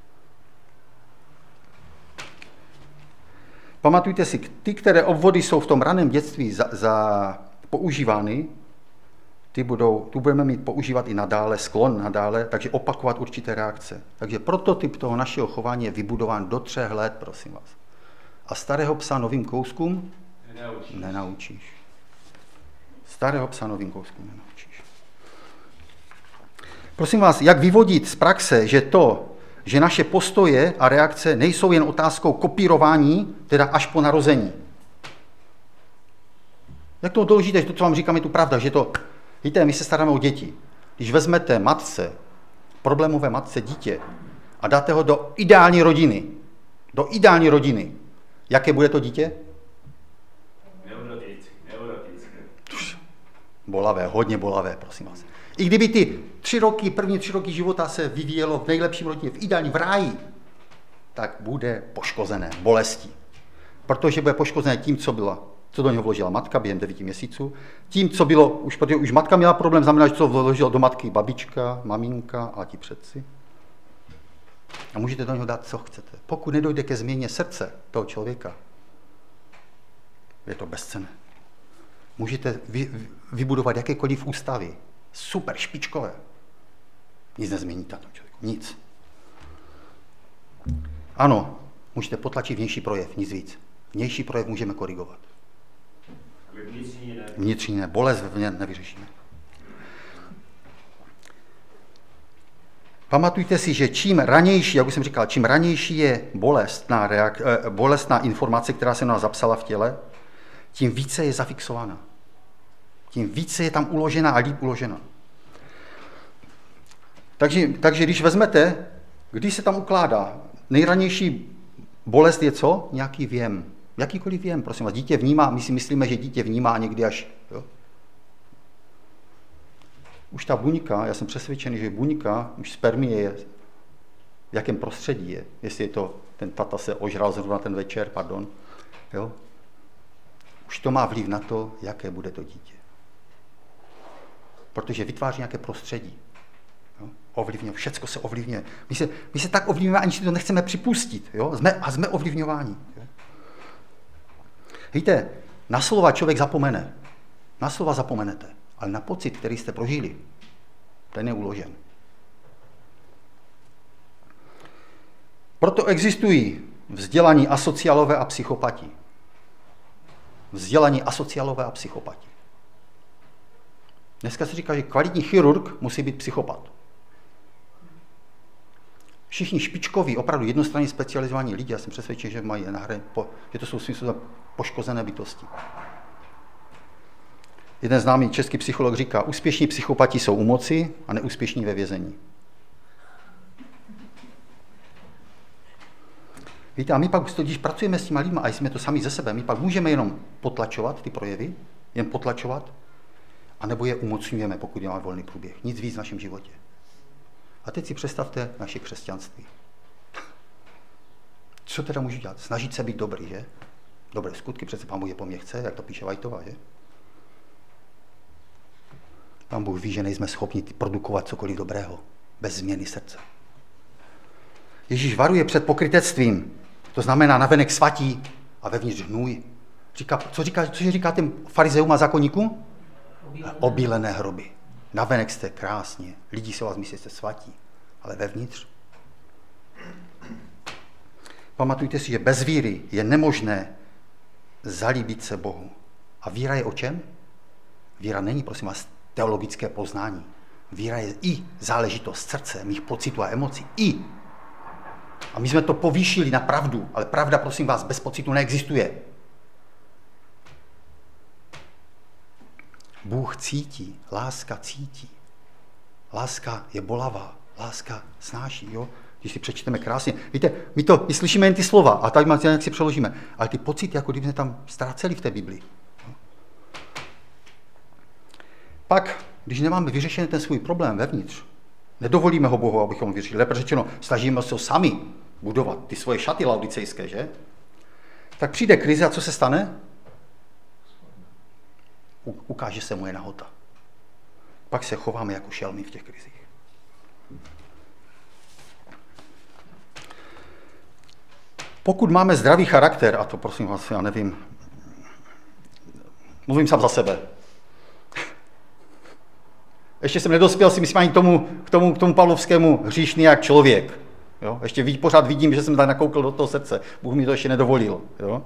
Pamatujte si, ty, které obvody jsou v tom raném dětství používány, tu budeme mít používat i nadále, sklon nadále, takže opakovat určité reakce. Takže prototyp toho našeho chování je vybudován do 3 let, prosím vás. A starého psa novým kouskům nenaučíš. Starého psa novým kouskům nenaučíš. Prosím vás, jak vyvodit z praxe, že naše postoje a reakce nejsou jen otázkou kopírování, teda až po narození. Jak to doložíte, že to, co vám říkám, je tu pravda, že to... Víte, my se staráme o děti. Když vezmete problémové matce dítě a dáte ho do ideální rodiny, jaké bude to dítě? Neurotické. Bolavé, hodně bolavé, prosím vás. I kdyby ty první 3 roky života se vyvíjelo v nejlepším rodině, v ideální, v ráji, tak bude poškozené bolestí. Protože bude poškozené tím, co do něho vložila matka během 9 měsíců, tím, co bylo, protože už matka měla problém, znamená, že co vložila do matky babička, maminka a ti předci. A můžete do něho dát, co chcete. Pokud nedojde ke změně srdce toho člověka, je to bezcenné. Můžete vybudovat jakékoliv ústavy, super špičkové. Nic nezměníte na tom člověku, nic. Ano, můžete potlačit vnější projev, nic víc. Vnější projev můžeme korigovat. Vnitřní ne, bolest nevyřešíme. Pamatujte si, že čím ranější, jak už jsem říkal, čím ranější je bolestná informace, která se nás zapsala v těle, tím více je zafixována. Tím více je tam uložena a líp uložena. Takže když vezmete, když se tam ukládá, nejranější bolest je co? Nějaký věm. Jakýkoliv věm, prosím vás. Dítě vnímá, my si myslíme, že dítě vnímá někdy až. Jo? Už ta buňka, já jsem přesvědčený, že buňka, už spermie je v jakém prostředí je. Jestli je to, ten tata se ožral zrovna ten večer, pardon. Jo? Už to má vliv na to, jaké bude to dítě. Protože vytváří nějaké prostředí. Jo? Ovlivňuje, všecko se ovlivňuje. My se tak ovlivňujeme, aniž si to nechceme připustit. Jo? Jsme ovlivňováni. Jo? Víte, na slova člověk zapomene. Na slova zapomenete. Ale na pocit, který jste prožili, ten je uložen. Proto existují vzdělaní asociálové a psychopati. Vzdělaní asociálové a psychopati. Dneska se říká, že kvalitní chirurg musí být psychopat. Všichni špičkoví, opravdu jednostranně specializovaní lidi, já jsem přesvědčen, že mají že to jsou svým způsobem poškozené bytosti. Jeden známý český psycholog říká, úspěšní psychopati jsou u moci a neúspěšní ve vězení. Víte, a my pak, když pracujeme s těma lidma a jsme to sami ze sebe, my pak můžeme jenom potlačovat ty projevy, jen potlačovat, anebo je umocňujeme, pokud máme volný průběh. Nic víc v našem životě. A teď si představte naše křesťanství. Co teda můžu dělat? Snažit se být dobrý, že? Dobré skutky, přece Pán Bůh je po mně chce, jak to píše Vajtová, že? Pán Bůh ví, že nejsme schopni produkovat cokoliv dobrého, bez změny srdce. Ježíš varuje před pokrytectvím, to znamená navenek svatí a vevnitř hnůj. Cože říká těm farizeům a zákonníkům? Obílené hroby. Navenek jste krásně, lidi se vás myslí, že jste svatí, ale vevnitř. Pamatujte si, že bez víry je nemožné zalíbit se Bohu. A víra je o čem? Víra není, prosím vás, teologické poznání. Víra je i záležitost srdce, mých pocitů a emocí. A my jsme to povýšili na pravdu, ale pravda, prosím vás, bez pocitu neexistuje. Bůh cítí, láska cítí. Láska je bolavá, láska snáší, jo? Když si přečteme krásně. Víte, my slyšíme jen ty slova a tady jak si přeložíme, ale ty pocity, jako kdyby jsme tam ztráceli v té Biblii. Pak, když nemáme vyřešený ten svůj problém vevnitř, nedovolíme ho Bohu, abychom vyřešili. Lépe řečeno, snažíme se sami budovat ty svoje šaty laodicejské, že? Tak přijde krize a co se stane? Ukáže se moje nahota. Pak se chováme jako šelmy v těch krizích. Pokud máme zdravý charakter, a to prosím vás, já nevím, mluvím sám za sebe. Ještě jsem nedospěl, si myslím, ani k tomu pavlovskému hříšný jak člověk. Jo? Ještě pořád vidím, že jsem tady nakoukl do toho srdce. Bůh mi to ještě nedovolil. Jo?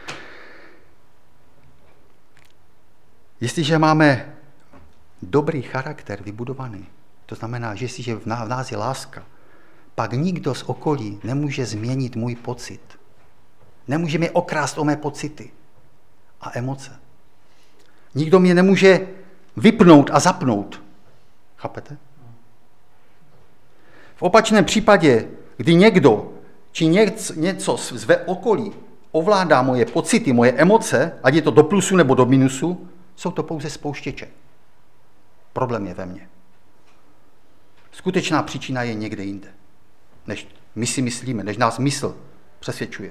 Jestliže máme dobrý charakter vybudovaný, to znamená, že jestliže v nás je láska, pak nikdo z okolí nemůže změnit můj pocit. Nemůže mě okrást o mé pocity a emoce. Nikdo mě nemůže vypnout a zapnout. Chápete? V opačném případě, kdy někdo či něco zve okolí ovládá moje pocity, moje emoce, ať je to do plusu nebo do minusu, jsou to pouze spouštěče. Problém je ve mně. Skutečná příčina je někde jinde, než my si myslíme, než nás mysl přesvědčuje.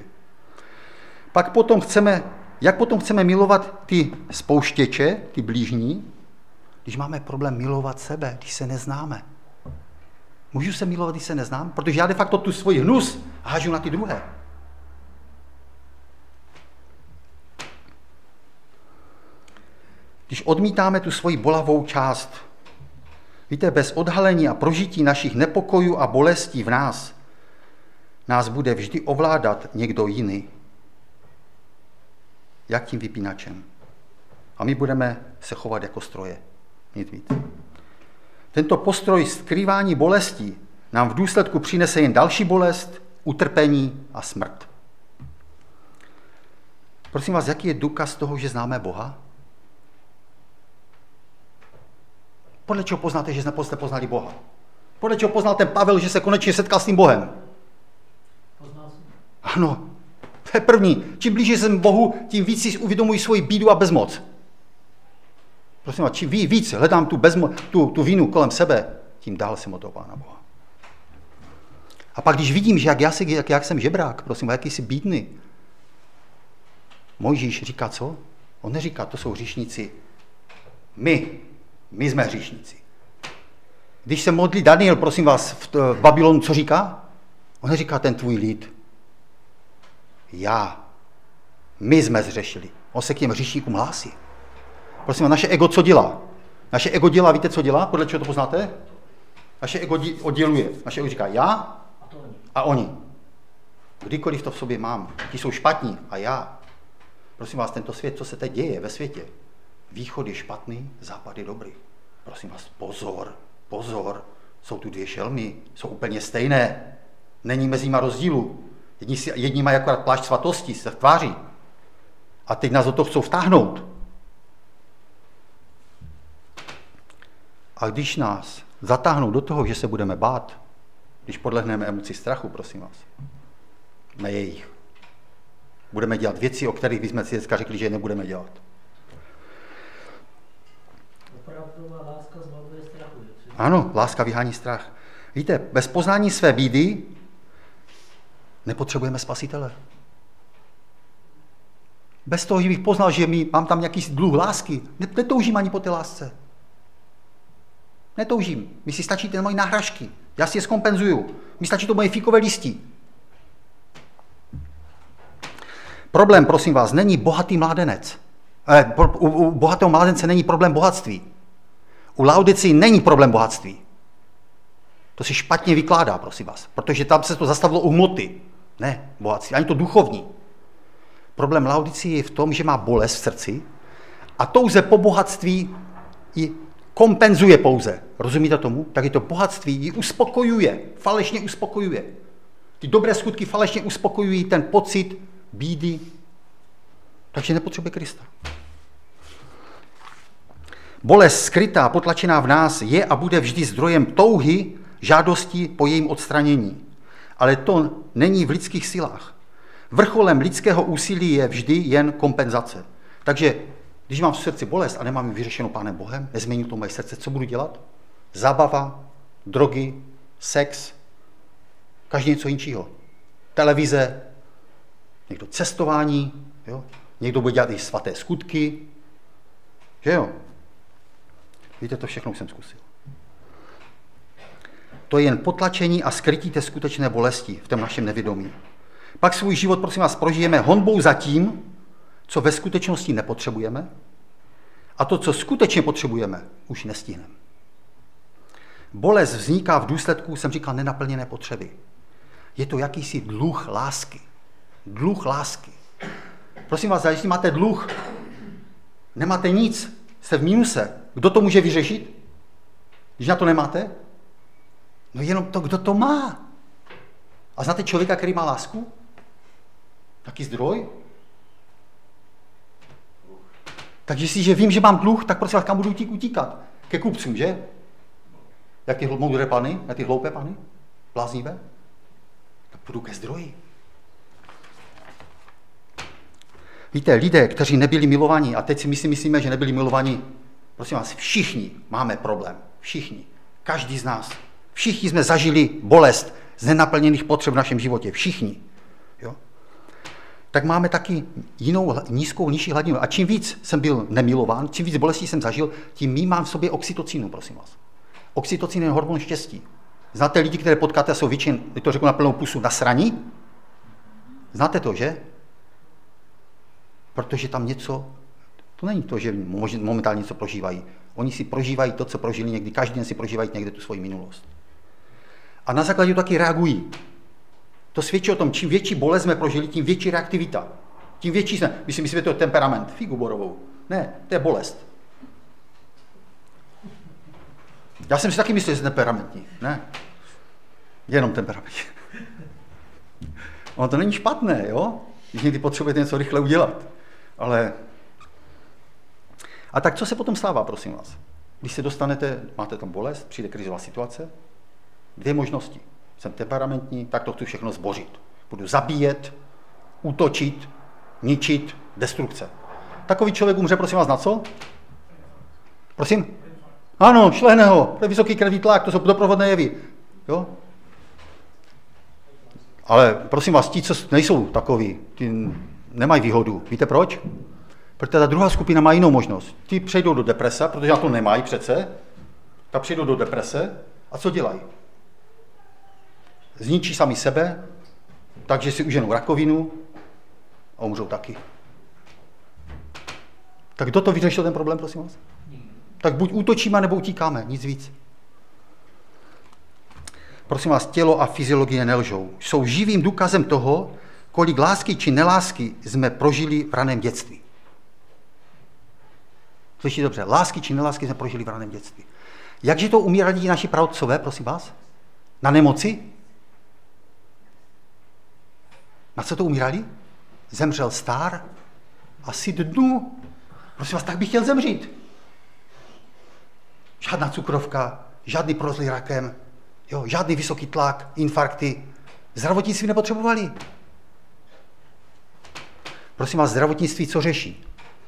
Jak potom chceme milovat ty spouštěče, ty blížní, když máme problém milovat sebe, když se neznáme. Můžu se milovat, když se neznám? Protože já de facto tu svůj hnus hážu na ty druhé. Když odmítáme tu svoji bolavou část, víte, bez odhalení a prožití našich nepokojů a bolestí v nás bude vždy ovládat někdo jiný. Jak tím vypínačem. A my budeme se chovat jako stroje. Nic víc. Tento postroj skrývání bolestí nám v důsledku přinese jen další bolest, utrpení a smrt. Prosím vás, jaký je důkaz toho, že známe Boha? Podle čeho poznáte, že jste poznali Boha? Podle čeho poznal ten Pavel, že se konečně setkal s tím Bohem? Poznal jsem. Ano, to je první. Čím blíže jsem Bohu, tím víc si uvědomuji svoji bídu a bezmoc. Prosím vás, čím víc hledám tu vinu kolem sebe, tím dál jsem od toho Pána Boha. A pak když vidím, že jak jsem žebrák, prosím, jaký jsi bídný. Mojžíš říká co? On neříká, to jsou hříšníci. My jsme hříšníci. Když se modlí Daniel, prosím vás, v Babylonu, co říká? On neříká ten tvůj lid. My jsme zřešili. On se k těm hříšníkům hlásí. Prosím vás, naše ego co dělá? Naše ego dělá, víte, co dělá? Podle čeho to poznáte? Naše ego odděluje. Naše ego říká já a oni. Kdykoliv to v sobě mám, ti jsou špatní a já. Prosím vás, tento svět, co se teď děje ve světě, východ je špatný, západ je dobrý. Prosím vás, pozor, jsou tu dvě šelmy, jsou úplně stejné. Není mezi nimi rozdílu. Jedni mají akorát plášť svatosti, se tváří. A teď nás do toho chcou vtáhnout. A když nás zatáhnou do toho, že se budeme bát, když podlehneme emoci strachu, prosím vás, ne jejich. Budeme dělat věci, o kterých bychom si dneska řekli, že je nebudeme dělat. Opravdová láska zbavuje strachu. Ano, láska vyhání strach. Víte, bez poznání své bídy nepotřebujeme spasitele. Bez toho, že bych poznal, že mám tam nějaký dluh lásky, netoužím ani po té lásce. Netoužím. Mi si stačí ty moje náhražky. Já si je zkompenzuju. Mi stačí to moje fíkové listí. Problém, prosím vás, není bohatý mládenec. U bohatého mládence není problém bohatství. U Laodicii není problém bohatství. To si špatně vykládá, prosím vás, protože tam se to zastavilo u hmoty. Ne bohatství, ani to duchovní. Problém Laodicii je v tom, že má bolest v srdci a touze po bohatství ji kompenzuje pouze. Rozumíte tomu? Tak je to bohatství ji uspokojuje, falešně uspokojuje. Ty dobré skutky falešně uspokojují ten pocit bídy, takže nepotřebuje Krista. Bolest skrytá, potlačená v nás je a bude vždy zdrojem touhy, žádosti po jejím odstranění. Ale to není v lidských silách. Vrcholem lidského úsilí je vždy jen kompenzace. Takže když mám v srdci bolest a nemám ji vyřešenou Pánem Bohem, nezmění to moje srdce, co budu dělat? Zábava, drogy, sex, každý něco jiného. Televize, někdo cestování, jo? Někdo bude dělat i svaté skutky, že jo? Víte, to všechno jsem zkusil. To je jen potlačení a skrytí té skutečné bolesti v tom našem nevědomí. Pak svůj život, prosím vás, prožijeme honbou za tím, co ve skutečnosti nepotřebujeme, a to, co skutečně potřebujeme, už nestihneme. Bolest vzniká v důsledku, jsem říkal, nenaplněné potřeby. Je to jakýsi dluh lásky. Dluh lásky. Prosím vás, jestli máte dluh, nemáte nic, jste v mínuse, kdo to může vyřešit? Když na to nemáte? No jenom to, kdo to má. A znáte člověka, který má lásku? Taký zdroj? Takže jestliže vím, že mám dluh, tak prosím vás, kam budu utíkat? Ke kupcům, že? Jak ty moudré pany, jak ty hloupé pany? Bláznivé? Tak půjdu ke zdroji. Víte, lidé, kteří nebyli milovaní, a teď si myslíme, že nebyli milovaní, prosím vás, všichni máme problém. Všichni. Každý z nás. Všichni jsme zažili bolest z nenaplněných potřeb v našem životě. Všichni. Jo? Tak máme taky jinou nižší hladinu. A čím víc jsem byl nemilován, čím víc bolestí jsem zažil, tím méně mám v sobě oxytocínu, prosím vás. Oxytocín je hormon štěstí. Znáte lidi, které potkáte, jsou většinou, to řeknu na plnou pusu, nasraní? Znáte to, že? Protože tam něco, to není to, že momentálně něco prožívají. Oni si prožívají to, co prožili někdy, každý den si prožívají někde tu svoji minulost. A na základě to taky reagují. To svědčí o tom, čím větší bolest jsme prožili, tím větší reaktivita. Tím větší jsme, my si myslíme, to je temperament, figu borovou. Ne, to je bolest. Já jsem si taky myslel, že jsem temperamentní. Ne, jenom temperamentní. Ono to není špatné, jo? Když někdy potřebujete něco rychle udělat. Ale... A tak co se potom stává, prosím vás? Když se dostanete, máte tam bolest, přijde krizová situace, dvě možnosti. Jsem temperamentní, tak to chci všechno zbořit. Budu zabíjet, útočit, ničit, destrukce. Takový člověk umře, prosím vás, na co? Prosím? Ano, šlehne ho, to je vysoký krevní tlak, to jsou doprovodné jevy. Jo? Ale prosím vás, ti, co nejsou takoví, ty nemají výhodu. Víte proč? Protože ta druhá skupina má jinou možnost. Ti přejdou do deprese, protože na to nemají přece, tak přejdou do deprese a co dělají? Zničí sami sebe, takže si uženou rakovinu a umřou taky. Tak kdo to vyřešil ten problém, prosím vás? Tak buď útočíme, nebo utíkáme, nic víc. Prosím vás, tělo a fyziologie nelžou. Jsou živým důkazem toho, kolik lásky či nelásky jsme prožili v raném dětství. Slyšíte dobře? Lásky či nelásky jsme prožili v raném dětství. Jakže to umírali naši praotcové, prosím vás? Na nemoci? Na co to umírali? Zemřel star? Asi dnu. Prosím vás, tak bych chtěl zemřít. Žádná cukrovka, žádný prozlý rakem, jo, žádný vysoký tlak, infarkty. Zdravotnictví nepotřebovali. Prosím vás, zdravotnictví co řeší?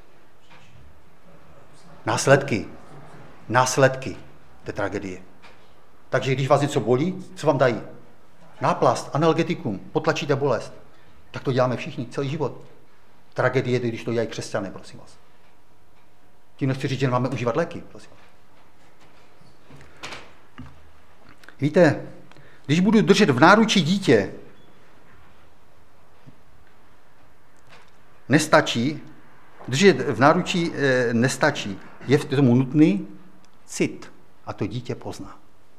Následky té tragédie. Takže když vás něco bolí, co vám dají? Náplast, analgetikum, potlačíte bolest. Tak to děláme všichni, celý život. Tragédie je, když to dělají křesťané, prosím vás. Tím nechci říct, že máme užívat léky, prosím vás. Víte, když budu držet v náručí dítě, nestačí, je v tomu nutný cit a to dítě pozná.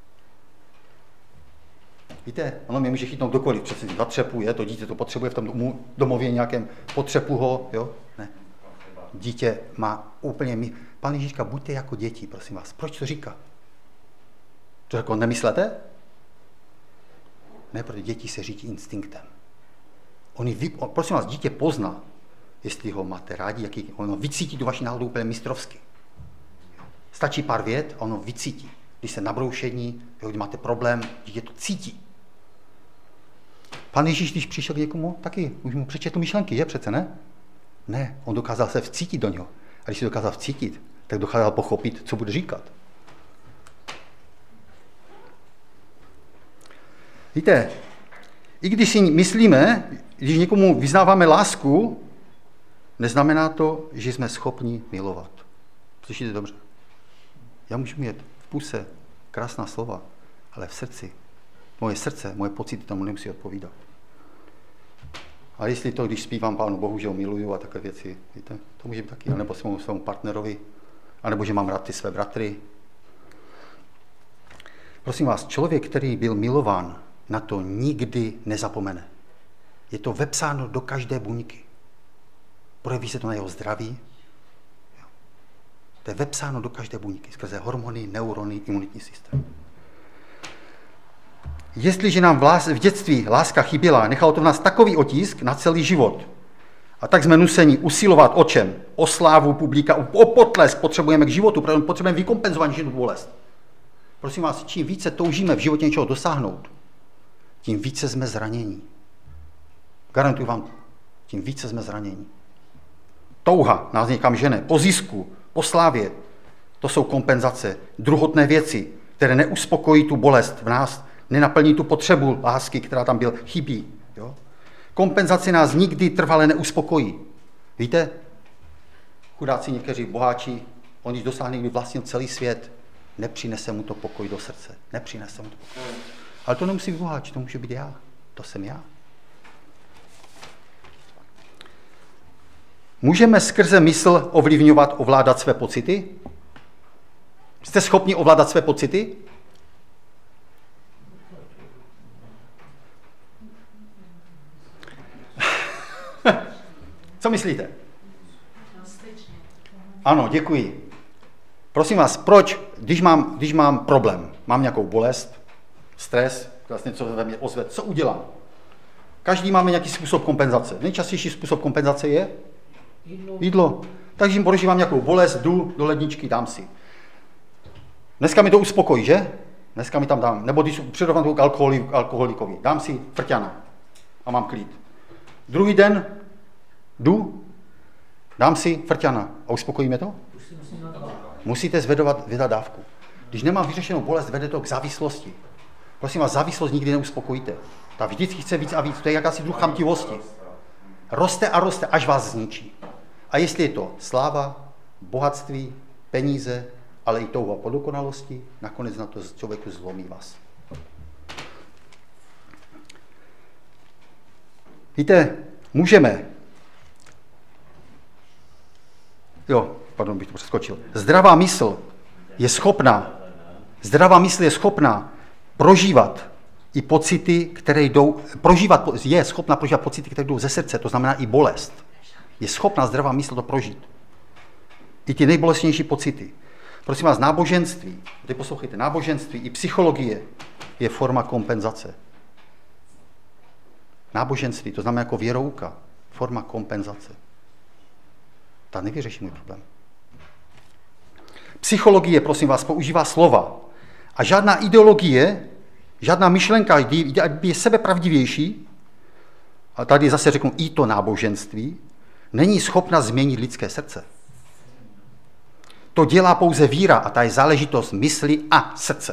Víte, ono mě může chytnout kdokoliv, přece zatřepuje, to dítě to potřebuje v tom domově nějakém, potřepu ho, jo? Ne. Dítě má úplně, Pán Ježíš říká, buďte jako děti, prosím vás. Proč to říká? To jako nemyslete? Ne, protože děti se řídí instinktem. Prosím vás, dítě pozná, jestli ho máte rádi, jaký, ono vycítí tu vaši náladu úplně mistrovsky. Stačí pár vět a ono vycítí. Když se nabroušení, když máte problém, dítě to cítí. Pán Ježíš, když přišel k někomu, taky už mu přečetl myšlenky, že přece ne? Ne, on dokázal se vcítit do něho. A když se dokázal vcítit, tak dokázal pochopit, co bude říkat. Víte, i když si myslíme, když někomu vyznáváme lásku, neznamená to, že jsme schopni milovat. Slyšíte dobře? Já můžu mít v puse krásná slova, ale v srdci, moje pocity tomu nemusí odpovídat. A jestli to, když zpívám Pánu Bohu, že ho miluju a takové věci, víte, to může být taky, anebo svému partnerovi, anebo že mám rád ty své bratry. Prosím vás, člověk, který byl milován, na to nikdy nezapomene. Je to vepsáno do každé buňky. Projeví se to na jeho zdraví. To je vepsáno do každé buňky, skrze hormony, neurony, imunitní systém. Jestliže nám v dětství láska chyběla, nechalo to v nás takový otisk na celý život. A tak jsme nuceni usilovat o čem? O slávu publika, o potlesk potřebujeme k životu, protože potřebujeme vykompenzovat tu bolest. Prosím vás, čím více toužíme v životě něčeho dosáhnout, tím více jsme zranění. Garantuju vám, tím více jsme zranění. Touha nás někam žene, po zisku, po slávě, to jsou kompenzace, druhotné věci, které neuspokojí tu bolest v nás, nenaplní tu potřebu lásky, která tam byl, chybí. Jo? Kompenzace nás nikdy trvale neuspokojí. Víte, chudáci někteří boháči, oni když dosáhli vlastně celý svět, nepřinese mu to pokoj do srdce. Nepřinese mu to pokoj. Ale to nemusí být boháč, to může být já. To jsem já. Můžeme skrze mysl ovlivňovat, ovládat své pocity? Jste schopni ovládat své pocity? Co myslíte? Ano, děkuji. Prosím vás, proč, když mám problém, mám nějakou bolest, stres, vlastně co ve mně ozve, co udělám? Každý máme nějaký způsob kompenzace. Nejčastější způsob kompenzace je jídlo. Takže jim prožívám nějakou bolest, jdu do ledničky, dám si. Dneska mi to uspokojí, že? Dneska mi tam dám. Nebo když přirovnám k alkoholikovi, dám si frťana a mám klid. Druhý den jdu, dám si frťana a uspokojíme to? Musíte vydat dávku. Když nemám vyřešenou bolest, vede to k závislosti. Prosím vás, závislost nikdy neuspokojíte. Ta vždycky chce víc a víc. To je jakási druh chamtivosti. Roste a roste, až vás zničí. A jestli je to sláva, bohatství, peníze, ale i touha po dokonalosti, nakonec na to člověku zlomí vás. Víte, můžeme. Bych to přeskočil. Zdravá mysl je schopná prožívat i pocity, které jdou, je schopná prožívat pocity, které jdou ze srdce, to znamená i bolest. Je schopná zdravá mysl to prožít. I ty nejbolestnější pocity. Prosím vás, náboženství, teď poslouchejte, náboženství i psychologie je forma kompenzace. Náboženství, to znamená jako věrouka, forma kompenzace. Ta nevyřeší můj problém. Psychologie, prosím vás, používá slova. A žádná ideologie, žádná myšlenka, ať je sebepravdivější, a tady zase řeknu i to náboženství, není schopna změnit lidské srdce. To dělá pouze víra a ta je záležitost mysli a srdce.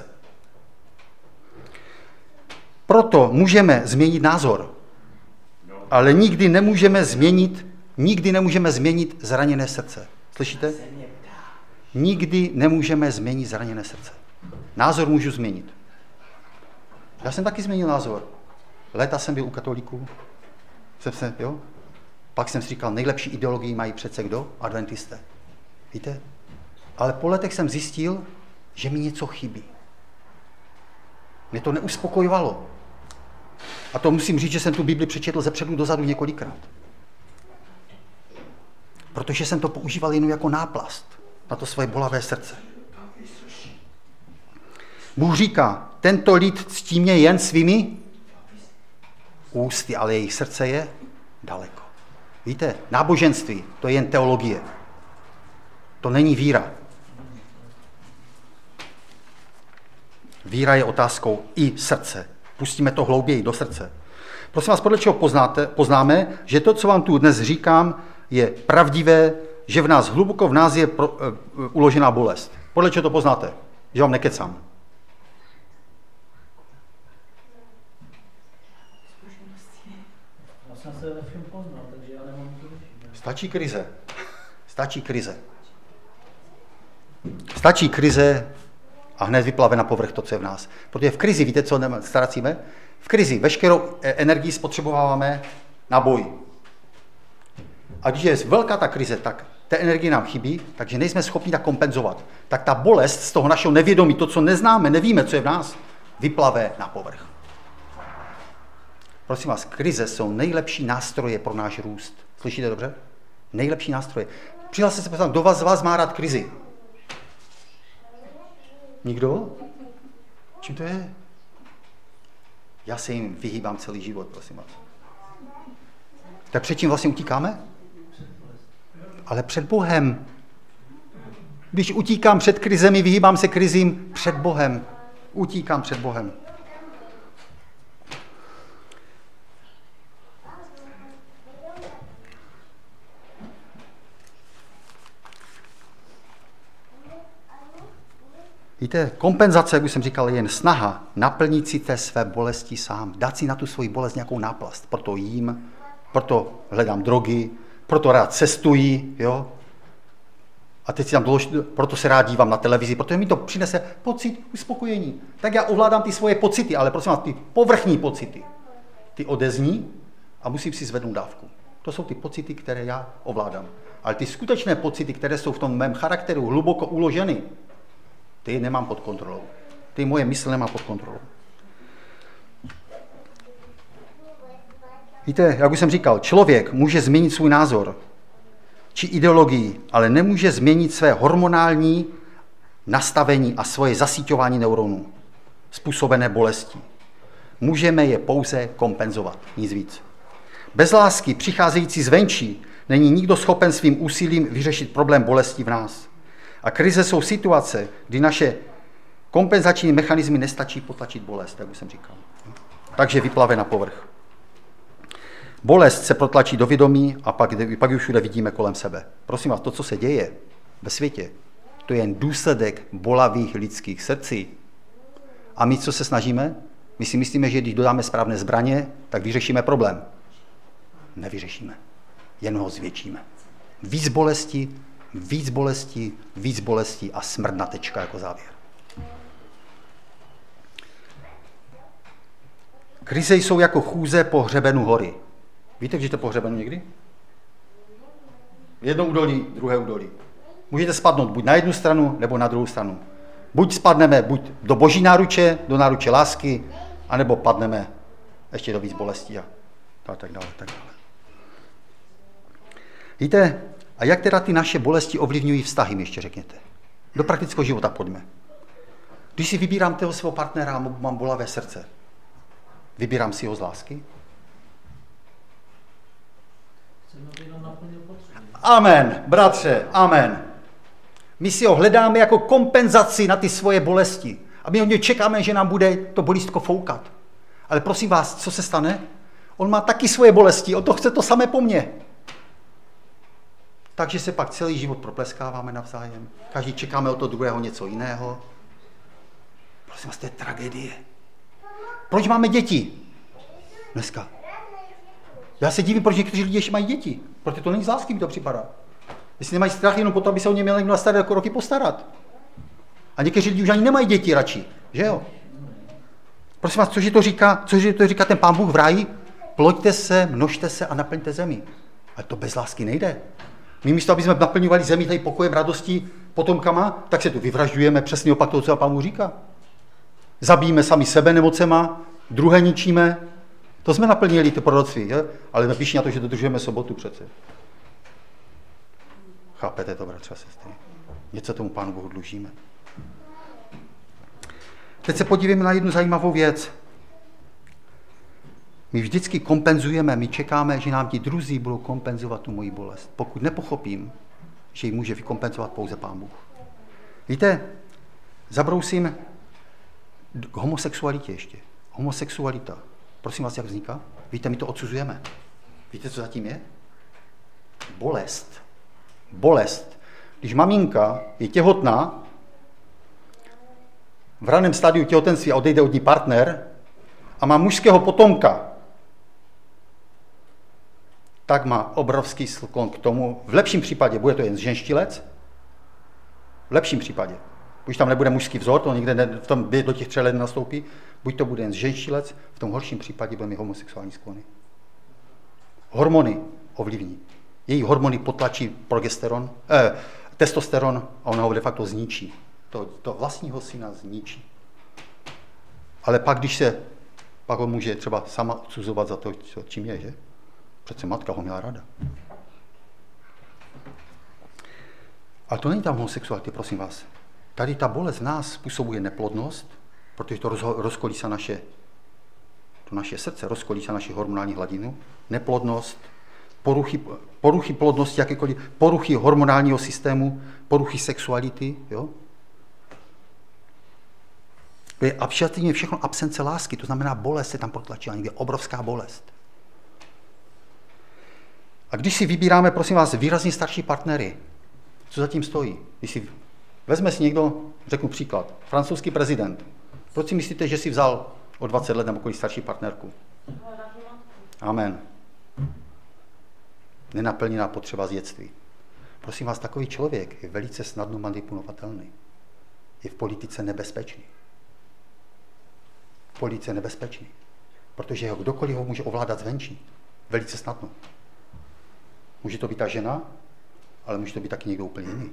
Proto můžeme změnit názor, ale nikdy nemůžeme změnit zraněné srdce. Slyšíte? Nikdy nemůžeme změnit zraněné srdce. Názor můžu změnit. Já jsem taky změnil názor. Léta jsem byl u katolíků. Pak jsem si říkal, nejlepší ideologii mají přece kdo? Adventisté. Víte? Ale po letech jsem zjistil, že mi něco chybí. Mě to neuspokojovalo. A to musím říct, že jsem tu Bibli přečetl zepředu dozadu několikrát. Protože jsem to používal jenom jako náplast na to svoje bolavé srdce. Bůh říká, tento lid ctí mě jen svými ústy, ale jejich srdce je daleko. Víte, náboženství, to je jen teologie. To není víra. Víra je otázkou i srdce. Pustíme to hlouběji do srdce. Prosím vás, podle čeho poznáme, že to, co vám tu dnes říkám, je pravdivé, že hluboko v nás je uložená bolest. Podle čeho to poznáte? Že vám nekecám. Já jsem se ve všem poznal, takže já nemám to vyšší. Stačí krize a hned vyplave na povrch to, co je v nás. Protože v krizi, víte, co ztrácíme? V krizi veškerou energii spotřebováváme na boj. A když je velká ta krize, tak té energie nám chybí, takže nejsme schopni tak kompenzovat. Tak ta bolest z toho našeho nevědomí, to, co neznáme, nevíme, co je v nás, vyplave na povrch. Prosím vás, krize jsou nejlepší nástroje pro náš růst. Slyšíte dobře? Nejlepší nástroje. Přihlaste se, kdo z vás má rád krizi? Nikdo? Čím to je? Já se jim vyhýbám celý život, prosím vás. Tak před čím vlastně utíkáme? Ale před Bohem. Když utíkám před krizemi, vyhýbám se krizím před Bohem. Utíkám před Bohem. Víte, kompenzace, jak už jsem říkal, je jen snaha naplnit si té své bolesti sám, dát si na tu svoji bolest nějakou náplast. Proto jím, proto hledám drogy, proto rád cestuji, jo. A teď si tam proto se rád dívám na televizi, protože mi to přinese pocit uspokojení. Tak já ovládám ty svoje pocity, ale prosím vás, ty povrchní pocity, ty odezní a musím si zvednout dávku. To jsou ty pocity, které já ovládám. Ale ty skutečné pocity, které jsou v tom mém charakteru hluboko uloženy, ty nemám pod kontrolou. Ty moje mysl nemá pod kontrolou. Víte, jak už jsem říkal, člověk může změnit svůj názor či ideologii, ale nemůže změnit své hormonální nastavení a svoje zasíťování neuronů způsobené bolestí. Můžeme je pouze kompenzovat, nic víc. Bez lásky přicházející zvenčí není nikdo schopen svým úsilím vyřešit problém bolesti v nás. A krize jsou situace, kdy naše kompenzační mechanismy nestačí potlačit bolest, jak už jsem říkal. Takže vyplave na povrch. Bolest se protlačí do vědomí a pak už všude vidíme kolem sebe. Prosím vás, to, co se děje ve světě, to je jen důsledek bolavých lidských srdcí. A my co se snažíme? My si myslíme, že když dodáme správné zbraně, tak vyřešíme problém. Nevyřešíme. Jen ho zvětšíme. Víc bolesti, víc bolesti, víc bolesti a smrt na tečka jako závěr. Krize jsou jako chůze po hřebenu hory. Víte, když jste po hřebenu někdy? Jedno údolí, druhé údolí. Můžete spadnout buď na jednu stranu, nebo na druhou stranu. Buď spadneme do boží náruče, do náruče lásky, anebo padneme ještě do víc bolestí a tak dále, tak dále. Víte, a jak teda ty naše bolesti ovlivňují vztahy, mi ještě řekněte. Do praktického života pojďme. Když si vybírám toho svého partnera a mám bolavé srdce, vybírám si ho z lásky? Amen, bratře, amen. My si ho hledáme jako kompenzaci na ty svoje bolesti. A my od něj čekáme, že nám bude to bolístko foukat. Ale prosím vás, co se stane? On má taky svoje bolesti, on to chce to samé po mně. Takže se pak celý život propleskáváme navzájem. Každý čekáme od toho druhého něco jiného. Prosím vás, to je tragédie. Proč máme děti dneska? Já se divím, proč někteří lidi ještě mají děti. Protože to není z lásky, mi to připadá. Jestli nemají strach jenom proto, aby se o ně měli na staré roky postarat. A někteří lidi už ani nemají děti radši, že jo? Prosím vás, cože to říká ten Pán Bůh v ráji? Ploďte se, množte se a naplňte zemi. Ale to bez lásky nejde. My místo, aby jsme naplňovali zemi tady pokojem, radostí, potomkama, tak se tu vyvražďujeme, přesně opak toho, co Pán Bůh říká. Zabijíme sami sebe nemocema, druhé ničíme. To jsme naplnili ty proroctví, je? Ale jsme píšní na to, že dodržujeme sobotu přece. Chápete to, bratře a sestry? Něco tomu Pánu Bohu dlužíme. Teď se podívejme na jednu zajímavou věc. My vždycky kompenzujeme, my čekáme, že nám ti druzí budou kompenzovat tu moji bolest. Pokud nepochopím, že ji může vykompenzovat pouze Pán Bůh. Víte, zabrousím k homosexualitě ještě. Homosexualita. Prosím vás, jak vzniká? Víte, my to odsuzujeme. Víte, co zatím je? Bolest. Bolest. Když maminka je těhotná, v raném stádiu těhotenství a odejde od ní partner a má mužského potomka, tak má obrovský sklon k tomu. V lepším případě bude to jen ženštilec. V lepším případě. Už tam nebude mužský vzor, to nikde v tom do těch 3 let nastoupí. Buď to bude jen ženštilec, v tom horším případě bude mít homosexuální sklony. Hormony ovlivní. Její hormony potlačí testosteron a ona ho de facto zničí. To vlastního syna zničí. Ale pak ho může třeba sama odsuzovat za to, čím je, že? Přece matka ho měla ráda. Ale to není tam homosexuality, prosím vás. Tady ta bolest v nás způsobuje neplodnost, protože to rozkolísá naše srdce, rozkolísá naši hormonální hladinu, neplodnost, poruchy plodnosti, jakékoliv poruchy hormonálního systému, poruchy sexuality, jo? To je absolutně všechno absence lásky, to znamená bolest se tam potlačila, někde obrovská bolest. A když si vybíráme, prosím vás, výrazně starší partnery, co zatím stojí? Vezme si někdo, řeknu příklad, francouzský prezident. Proč si myslíte, že si vzal o 20 let nebo kolik starší partnerku? Amen. Nenaplněná potřeba z dětství. Prosím vás, takový člověk je velice snadno manipulovatelný. Je v politice nebezpečný. V politice nebezpečný. Protože kdokoliv ho může ovládat zvenčí. Velice snadno. Může to být ta žena, ale může to být taky někdo úplně jiný.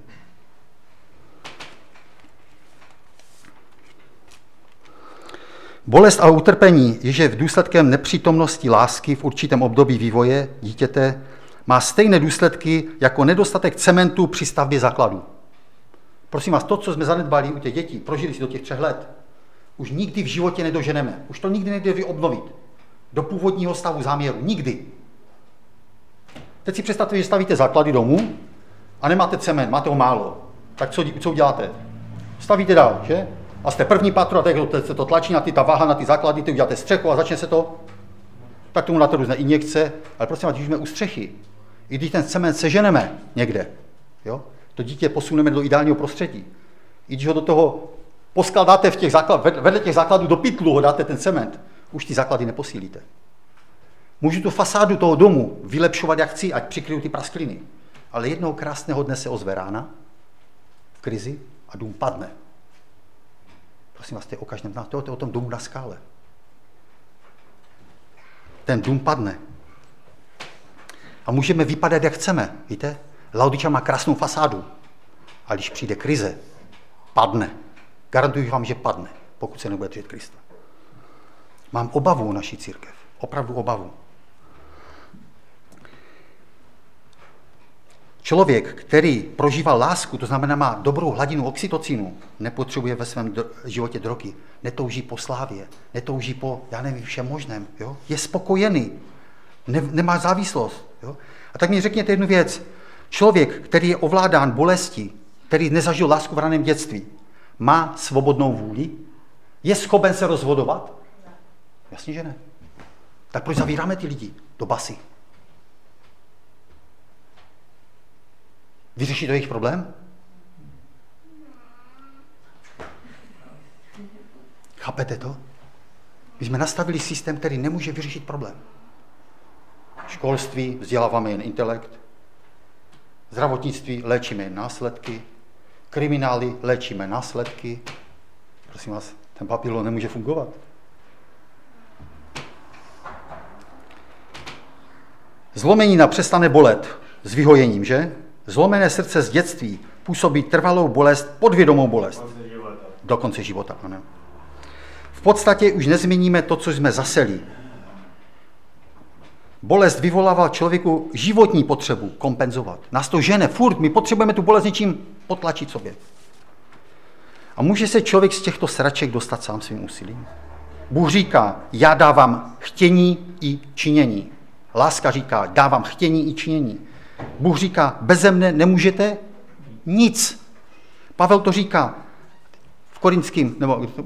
Bolest a utrpení, jež je v důsledkem nepřítomnosti lásky v určitém období vývoje dítěte, má stejné důsledky jako nedostatek cementu při stavbě základu. Prosím vás, to, co jsme zanedbali u těch dětí, prožili si do těch 3 let, už nikdy v životě nedoženeme. Už to nikdy nejde obnovit. Do původního stavu záměru. Nikdy. Teď si představte, že stavíte základy domu a nemáte cement, máte ho málo. Tak co uděláte? Stavíte dál, že? A jste první patro a tak se to tlačí na ta váha, na ty základy, ty uděláte střechu a začne se to. Tak tomu dáte různé injekce, ale prosím vás, když jsme u střechy, i když ten cement seženeme někde, jo, to dítě posuneme do ideálního prostředí, i když ho do toho poskládáte vedle těch základů do pytlu, ho dáte ten cement, už ty základy neposílíte. Můžu tu fasádu toho domu vylepšovat, jak chci, ať přikryju ty praskliny. Ale jednoho krásného dne se ozve rána v krizi a dům padne. Prosím vás, to je o tom domu na skále. Ten dům padne. A můžeme vypadat, jak chceme. Víte? Laodičan má krásnou fasádu. A když přijde krize, padne. Garantuji vám, že padne, pokud se nebude držet Krista. Mám obavu o naší církev. Opravdu obavu. Člověk, který prožívá lásku, to znamená má dobrou hladinu oxytocinu, nepotřebuje ve svém životě drogy, netouží po slávě, netouží po, já nevím, všem možném, jo? Je spokojený, nemá závislost. Jo? A tak mi řekněte jednu věc. Člověk, který je ovládán bolestí, který nezažil lásku v raném dětství, má svobodnou vůli? Je schopen se rozhodovat? Jasně, že ne. Tak proč zavíráme ty lidi do basy? Vyřeší to jejich problém? Chápete to? My jsme nastavili systém, který nemůže vyřešit problém. Školství, vzděláváme jen intelekt. Zdravotnictví, léčíme jen následky. Kriminály, léčíme následky. Prosím vás, ten papír nemůže fungovat. Zlomenina přestane bolet s vyhojením, že? Zlomené srdce z dětství působí trvalou bolest, podvědomou bolest. Do konce života. Ano. V podstatě už nezměníme to, co jsme zaseli. Bolest vyvolává člověku životní potřebu kompenzovat. Nás to žene, furt, my potřebujeme tu bolest něčím potlačit sobě. A může se člověk z těchto sraček dostat sám svým úsilím? Bůh říká, já dávám chtění i činění. Láska říká, dávám chtění i činění. Bůh říká, beze mne nemůžete nic. Pavel to říká v Korinským,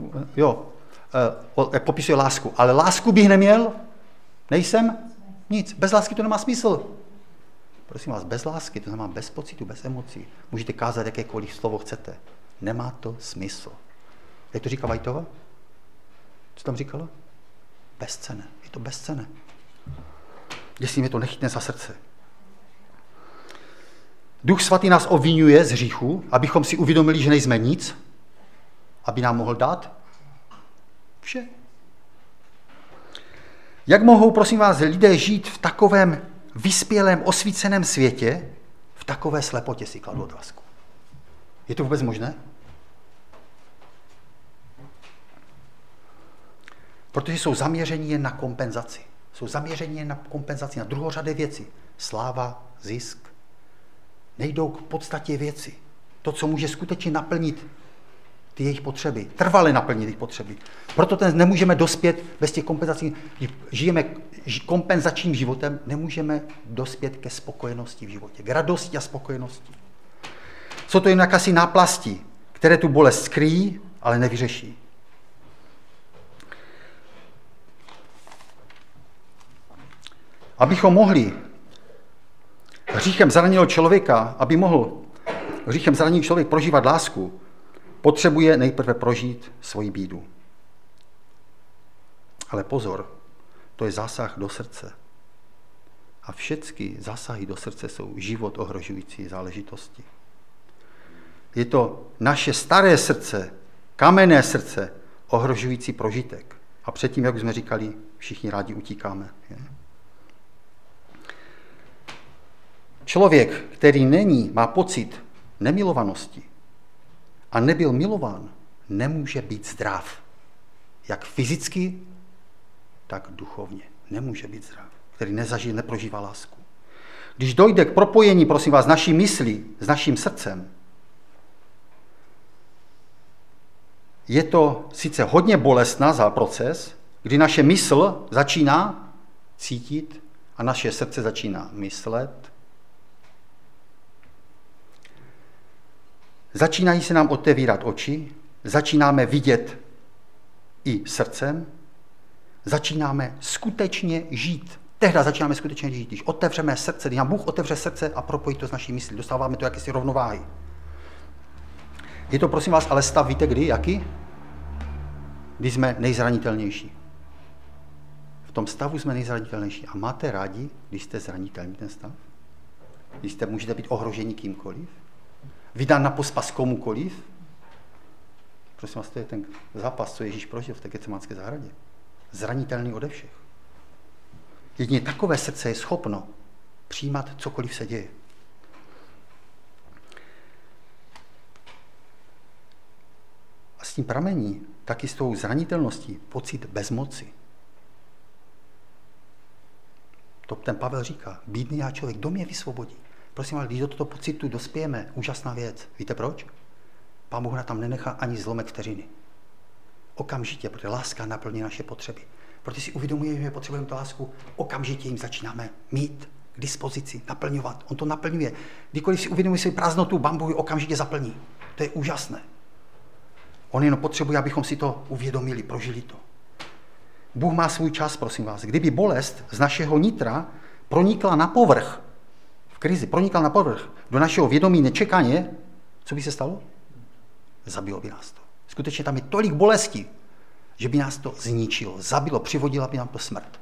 popisuje lásku. Ale lásku bych neměl, nejsem nic. Bez lásky to nemá smysl. Prosím vás, bez lásky, to znamená bez pocitu, bez emocí. Můžete kázat jakékoliv slovo chcete. Nemá to smysl. Jak to říká Vajtova? Co tam říkala? Bezcenné. Je to bezcenné. Jestli mě to nechytne za srdce. Duch svatý nás obvinuje z hříchu, abychom si uvědomili, že nejsme nic, aby nám mohl dát vše. Jak mohou, prosím vás, lidé žít v takovém vyspělém, osvíceném světě, v takové slepotě, si kladu otázku. Je to vůbec možné? Protože jsou zaměření jen na kompenzaci. Jsou zaměření jen na kompenzaci, na druhořadé věci. Sláva, zisk. Nejdou k podstatě věci. To, co může skutečně naplnit ty jejich potřeby. Trvale naplnit jejich potřeby. Proto nemůžeme dospět bez těch kompenzací. Žijeme kompenzačním životem, nemůžeme dospět ke spokojenosti v životě. K radosti a spokojenosti. Jsou to jen jakási náplasti, které tu bolest skryjí, ale nevyřeší. Abychom mohli hříchem zraněného člověka, aby mohl hříchem zraněný člověk prožívat lásku, potřebuje nejprve prožít svoji bídu. Ale pozor, to je zásah do srdce. A všechny zásahy do srdce jsou život ohrožující záležitosti. Je to naše staré srdce, kamenné srdce, ohrožující prožitek. A předtím, jak jsme říkali, všichni rádi utíkáme. Člověk, který má pocit nemilovanosti a nebyl milován, nemůže být zdrav. Jak fyzicky, tak duchovně. Nemůže být zdrav, který neprožívá lásku. Když dojde k propojení, prosím vás, naší myslí s naším srdcem, je to sice hodně bolestná proces, kdy naše mysl začíná cítit a naše srdce začíná myslet. Začínají se nám otevírat oči, začínáme vidět i srdcem, začínáme skutečně žít. Tehdy začínáme skutečně žít, když otevřeme srdce, když nám Bůh otevře srdce a propojí to s naší myslí, dostáváme to jakési rovnováhy. Je to, prosím vás, ale stav, víte kdy, jaký? Když jsme nejzranitelnější. V tom stavu jsme nejzranitelnější. A máte rádi, když jste zranitelní ten stav? Když můžete být ohroženi kýmkoliv? Vydán na pospas komukoliv? Prosím vás, to je ten zápas, co Ježíš prožil v té Getsemanské zahradě. Zranitelný ode všech. Jedině takové srdce je schopno přijímat cokoliv se děje. A s tím pramení, taky s tou zranitelností, pocit bezmoci. To ten Pavel říká, bídný já člověk, kdo mě vysvobodí? Prosím vás, když do tohoto pocitu dospějeme, úžasná věc. Víte proč? Pán Bůh na tam nenechá ani zlomek vteřiny. Okamžitě, protože láska naplní naše potřeby. Protože si uvědomujeme, že potřebujeme tu lásku, okamžitě jim začínáme mít k dispozici, naplňovat. On to naplňuje. Kdykoliv si uvědomuje svou prázdnotu, Pán Bůh okamžitě zaplní. To je úžasné. On jenom potřebuje, abychom si to uvědomili, prožili to. Bůh má svůj čas, prosím vás. Kdyby bolest z našeho nitra pronikla na povrch, v krizi pronikla na povrch, do našeho vědomí nečekaně, co by se stalo? Zabilo by nás to. Skutečně tam je tolik bolesti, že by nás to zničilo, zabilo, přivodila by nám to smrt.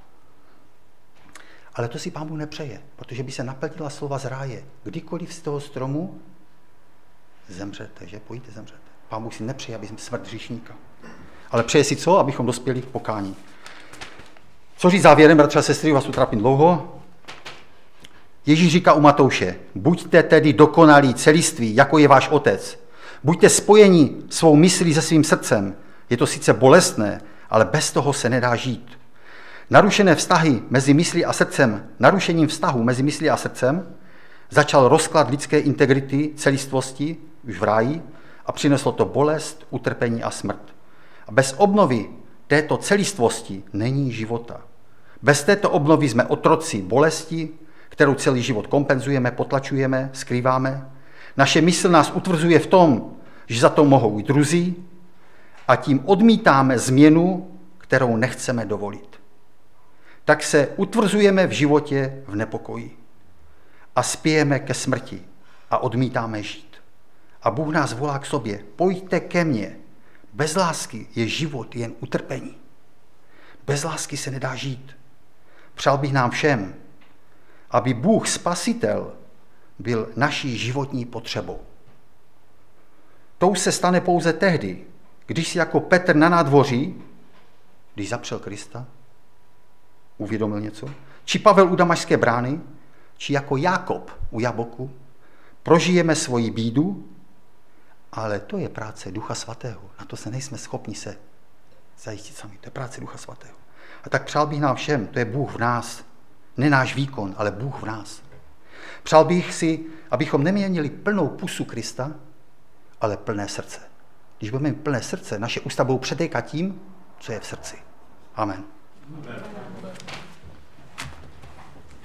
Ale to si Pán Bůh nepřeje, protože by se naplnila slova z ráje. Kdykoliv z toho stromu zemřete, že? Pojíte, zemřete. Pán Bůh si nepřeje, aby jsme smrt hříšníka. Ale přeje si co? Abychom dospěli k pokání. Co říct závěrem, bratři a sestry, vás utrapím dlouho. Ježíš říká u Matouše, buďte tedy dokonalí, celiství, jako je váš otec. Buďte spojeni svou myslí se svým srdcem. Je to sice bolestné, ale bez toho se nedá žít. Narušené vztahy mezi myslí a srdcem, narušením vztahu mezi myslí a srdcem začal rozklad lidské integrity, celistvosti už v ráji a přineslo to bolest, utrpení a smrt. A bez obnovy této celistvosti není života. Bez této obnovy jsme otroci bolesti, kterou celý život kompenzujeme, potlačujeme, skrýváme. Naše mysl nás utvrzuje v tom, že za to mohou i druzí a tím odmítáme změnu, kterou nechceme dovolit. Tak se utvrzujeme v životě v nepokoji a spějeme ke smrti a odmítáme žít. A Bůh nás volá k sobě, pojďte ke mně. Bez lásky je život jen utrpení. Bez lásky se nedá žít. Přál bych nám všem, aby Bůh Spasitel byl naší životní potřebou. To už se stane pouze tehdy, když si jako Petr na nádvoří, když zapřel Krista, uvědomil něco, či Pavel u Damašské brány, či jako Jákob u Jaboku, prožijeme svoji bídu, ale to je práce Ducha Svatého. Na to se nejsme schopni se zajistit sami. To je práce Ducha Svatého. A tak přál bych nám všem, to je Bůh v nás. Ne náš výkon, ale Bůh v nás. Přál bych si, abychom neměnili plnou pusu Krista, ale plné srdce. Když budeme mít plné srdce, naše ústa budou přetékat tím, co je v srdci. Amen.